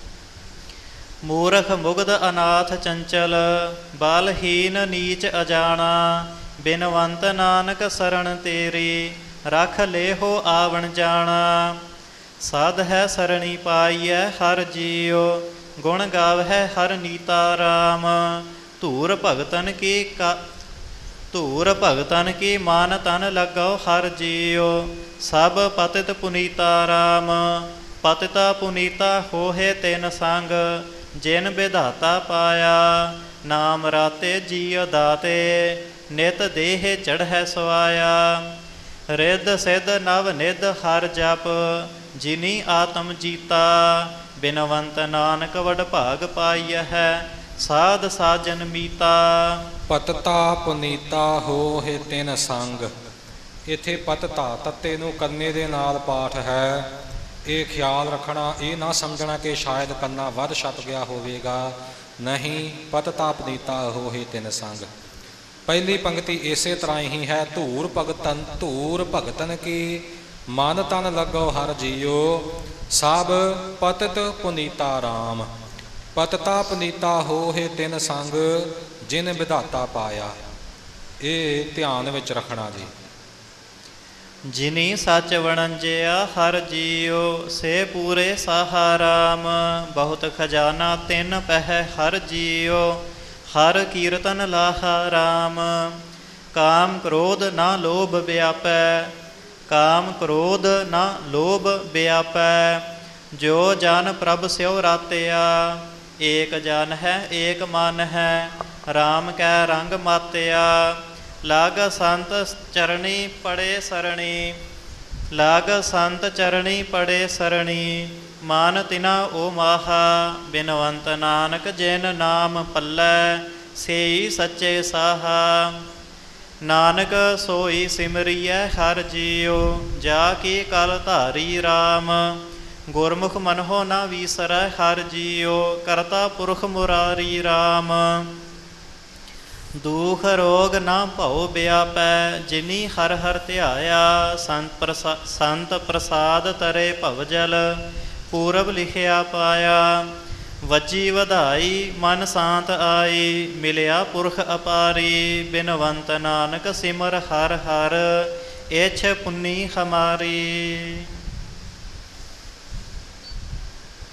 ਮੂਰਖ ਮੁਗਧ ਅਨਾਥ ਚੰਚਲ, ਬਲਹੀਨ ਨੀਚ ਅਜਾਣਾ। ਬਿਨਵੰਤ ਨਾਨਕ ਸਰਣ ਤੇਰੀ, ਰਖ ਲੇਹੋ ਆਵਣ ਜਾਣਾ। ਸਾਧ ਹੈ ਸਰਣੀ ਪਾਈਐ ਹਰ ਜੀਉ, ਗੁਣ ਗਾਵਹਿ ਹਰ ਨੀਤਾ ਰਾਮ। ਧੂਰ ਭਗਤਨ ਕੀ ਕਾ ਧੂਰ ਭਗਤਨ ਕੀ ਮਾਨ ਤਨ ਲੱਗੋ ਹਰ ਜੀਉ। ਸਭ ਪਤਿਤ ਪੁਨੀਤਾ ਰਾਮ, ਪਤਿਤਾ ਪੁਨੀਤਾ ਹੋਏ ਤਿਨ ਸੰਗ। ਜਿਨ ਵਿਧਾਤਾ ਪਾਇਆ, ਨਾਮ ਰਾਤੇ ਜੀਅ ਦਾਤੇ। ਨਿਤ ਦੇਹ ਚੜ੍ਹੈ ਸਵਾਇਆ, ਰਿੱਧ ਸਿੱਧ ਨਵ ਨਿਧ ਹਰ ਜਪ। ਜਿਨੀ ਆਤਮ ਜੀਤਾ, ਬਿਨਵੰਤ ਨਾਨਕ ਵਡ ਭਾਗ ਪਾਈਆ ਹੈ। ਸਾਧ ਸਾਜਨ ਮੀਤਾ। ਪਤਤਾ ਪੁਨੀਤਾ ਹੋਏ ਤਿਨ ਸੰਗ। ਇੱਥੇ ਪਤਤਾ ਤੱਤੇ ਨੂੰ ਕੰਨੇ ਦੇ ਨਾਲ ਪਾਠ ਹੈ। ਇਹ ਖਿਆਲ ਰੱਖਣਾ, ਇਹ ਨਾ ਸਮਝਣਾ ਕਿ ਸ਼ਾਇਦ ਕੰਨਾ ਵੱਧ ਛਪ ਗਿਆ ਹੋਵੇਗਾ। ਨਹੀਂ, ਪਤਤਾ ਪੁਨੀਤਾ ਹੋਏ ਤਿਨ ਸੰਗ। ਪਹਿਲੀ ਪੰਕਤੀ ਇਸੇ ਤਰ੍ਹਾਂ ਹੀ ਹੈ। ਧੂਰ ਭਗਤਨ ਧੂਰ ਭਗਤਨ ਕੀ ਮਨ ਤਨ ਲੱਗੋ ਹਰ ਜੀਓ। ਸਭ ਪਤਿਤ ਪੁਨੀਤਾ ਰਾਮ। ਪਤਤਾ ਪੁਨੀਤਾ ਹੋਏ ਤਿਨ ਸੰਗ, ਜਿਨ ਵਿਧਾਤਾ ਪਾਇਆ। ਇਹ ਧਿਆਨ ਵਿੱਚ ਰੱਖਣਾ ਜੀ। ਜਿਨੀ ਸੱਚ ਵਣੰਜਿਆ ਹਰ ਜੀਉ, ਸੇ ਪੂਰੇ ਸਾਹਾ ਰਾਮ। ਬਹੁਤ ਖਜ਼ਾਨਾ ਤਿਨ ਪਹਿ ਹਰ ਜੀਉ, ਹਰ ਕੀਰਤਨ ਲਾਹਾ ਰਾਮ। ਕਾਮ ਕ੍ਰੋਧ ਨਾ ਲੋਭ ਵਿਆਪੈ, ਕਾਮ ਕ੍ਰੋਧ ਨਾ ਲੋਭ ਵਿਆਪੈ। ਜੋ ਜਨ ਪ੍ਰਭ ਸਿਉ ਰਾਤਿਆ, ਏਕ ਜਨ ਹੈ ਏਕ ਮਨ ਹੈ। ਰਾਮ ਕੈ ਰੰਗ ਮਾਤਿਆ, ਲਾਗ ਸੰਤ ਚਰਣੀ ਪੜੇ ਸਰਣੀ। ਲਾਗ ਸੰਤ ਚਰਣੀ ਪੜੇ ਸਰਣੀ, ਮਾਨ ਤਿਨਾ ਓ ਮਾਹਾ। ਬਿਨਵੰਤ ਨਾਨਕ ਜਿਨ ਨਾਮ ਪੱਲੈ, ਸੇਈ ਸੱਚੇ ਸਾਹਾ। ਨਾਨਕ ਸੋਈ ਸਿਮਰੀਐ ਹਰ ਜੀਉ, ਜਾ ਕੀ ਕਲ ਧਾਰੀ ਰਾਮ। ਗੁਰਮੁਖ ਮਨਹੁ ਨਾ ਵੀਸਰੈ ਹਰ ਜੀਉ, ਕਰਤਾ ਪੁਰਖ ਮੁਰਾਰੀ ਰਾਮ। ਦੁਖ ਰੋਗ ਨਾ ਭਉ ਵਿਆਪੈ, ਜਿਨੀ ਹਰ ਹਰ ਧਿਆਇਆ। ਸੰਤ ਪ੍ਰਸਾ ਸੰਤ ਪ੍ਰਸਾਦ ਤਰੇ ਭਵਜਲ, ਪੂਰਬ ਲਿਖਿਆ ਪਾਇਆ। ਵੱਜੀ ਵਧਾਈ ਮਨ ਸ਼ਾਂਤ ਆਈ, ਮਿਲਿਆ ਪੁਰਖ ਅਪਾਰੀ। ਬਿਨਵੰਤ ਨਾਨਕ ਸਿਮਰ ਹਰ ਹਰ, ਇਛ ਪੁੰਨੀ ਹਮਾਰੀ।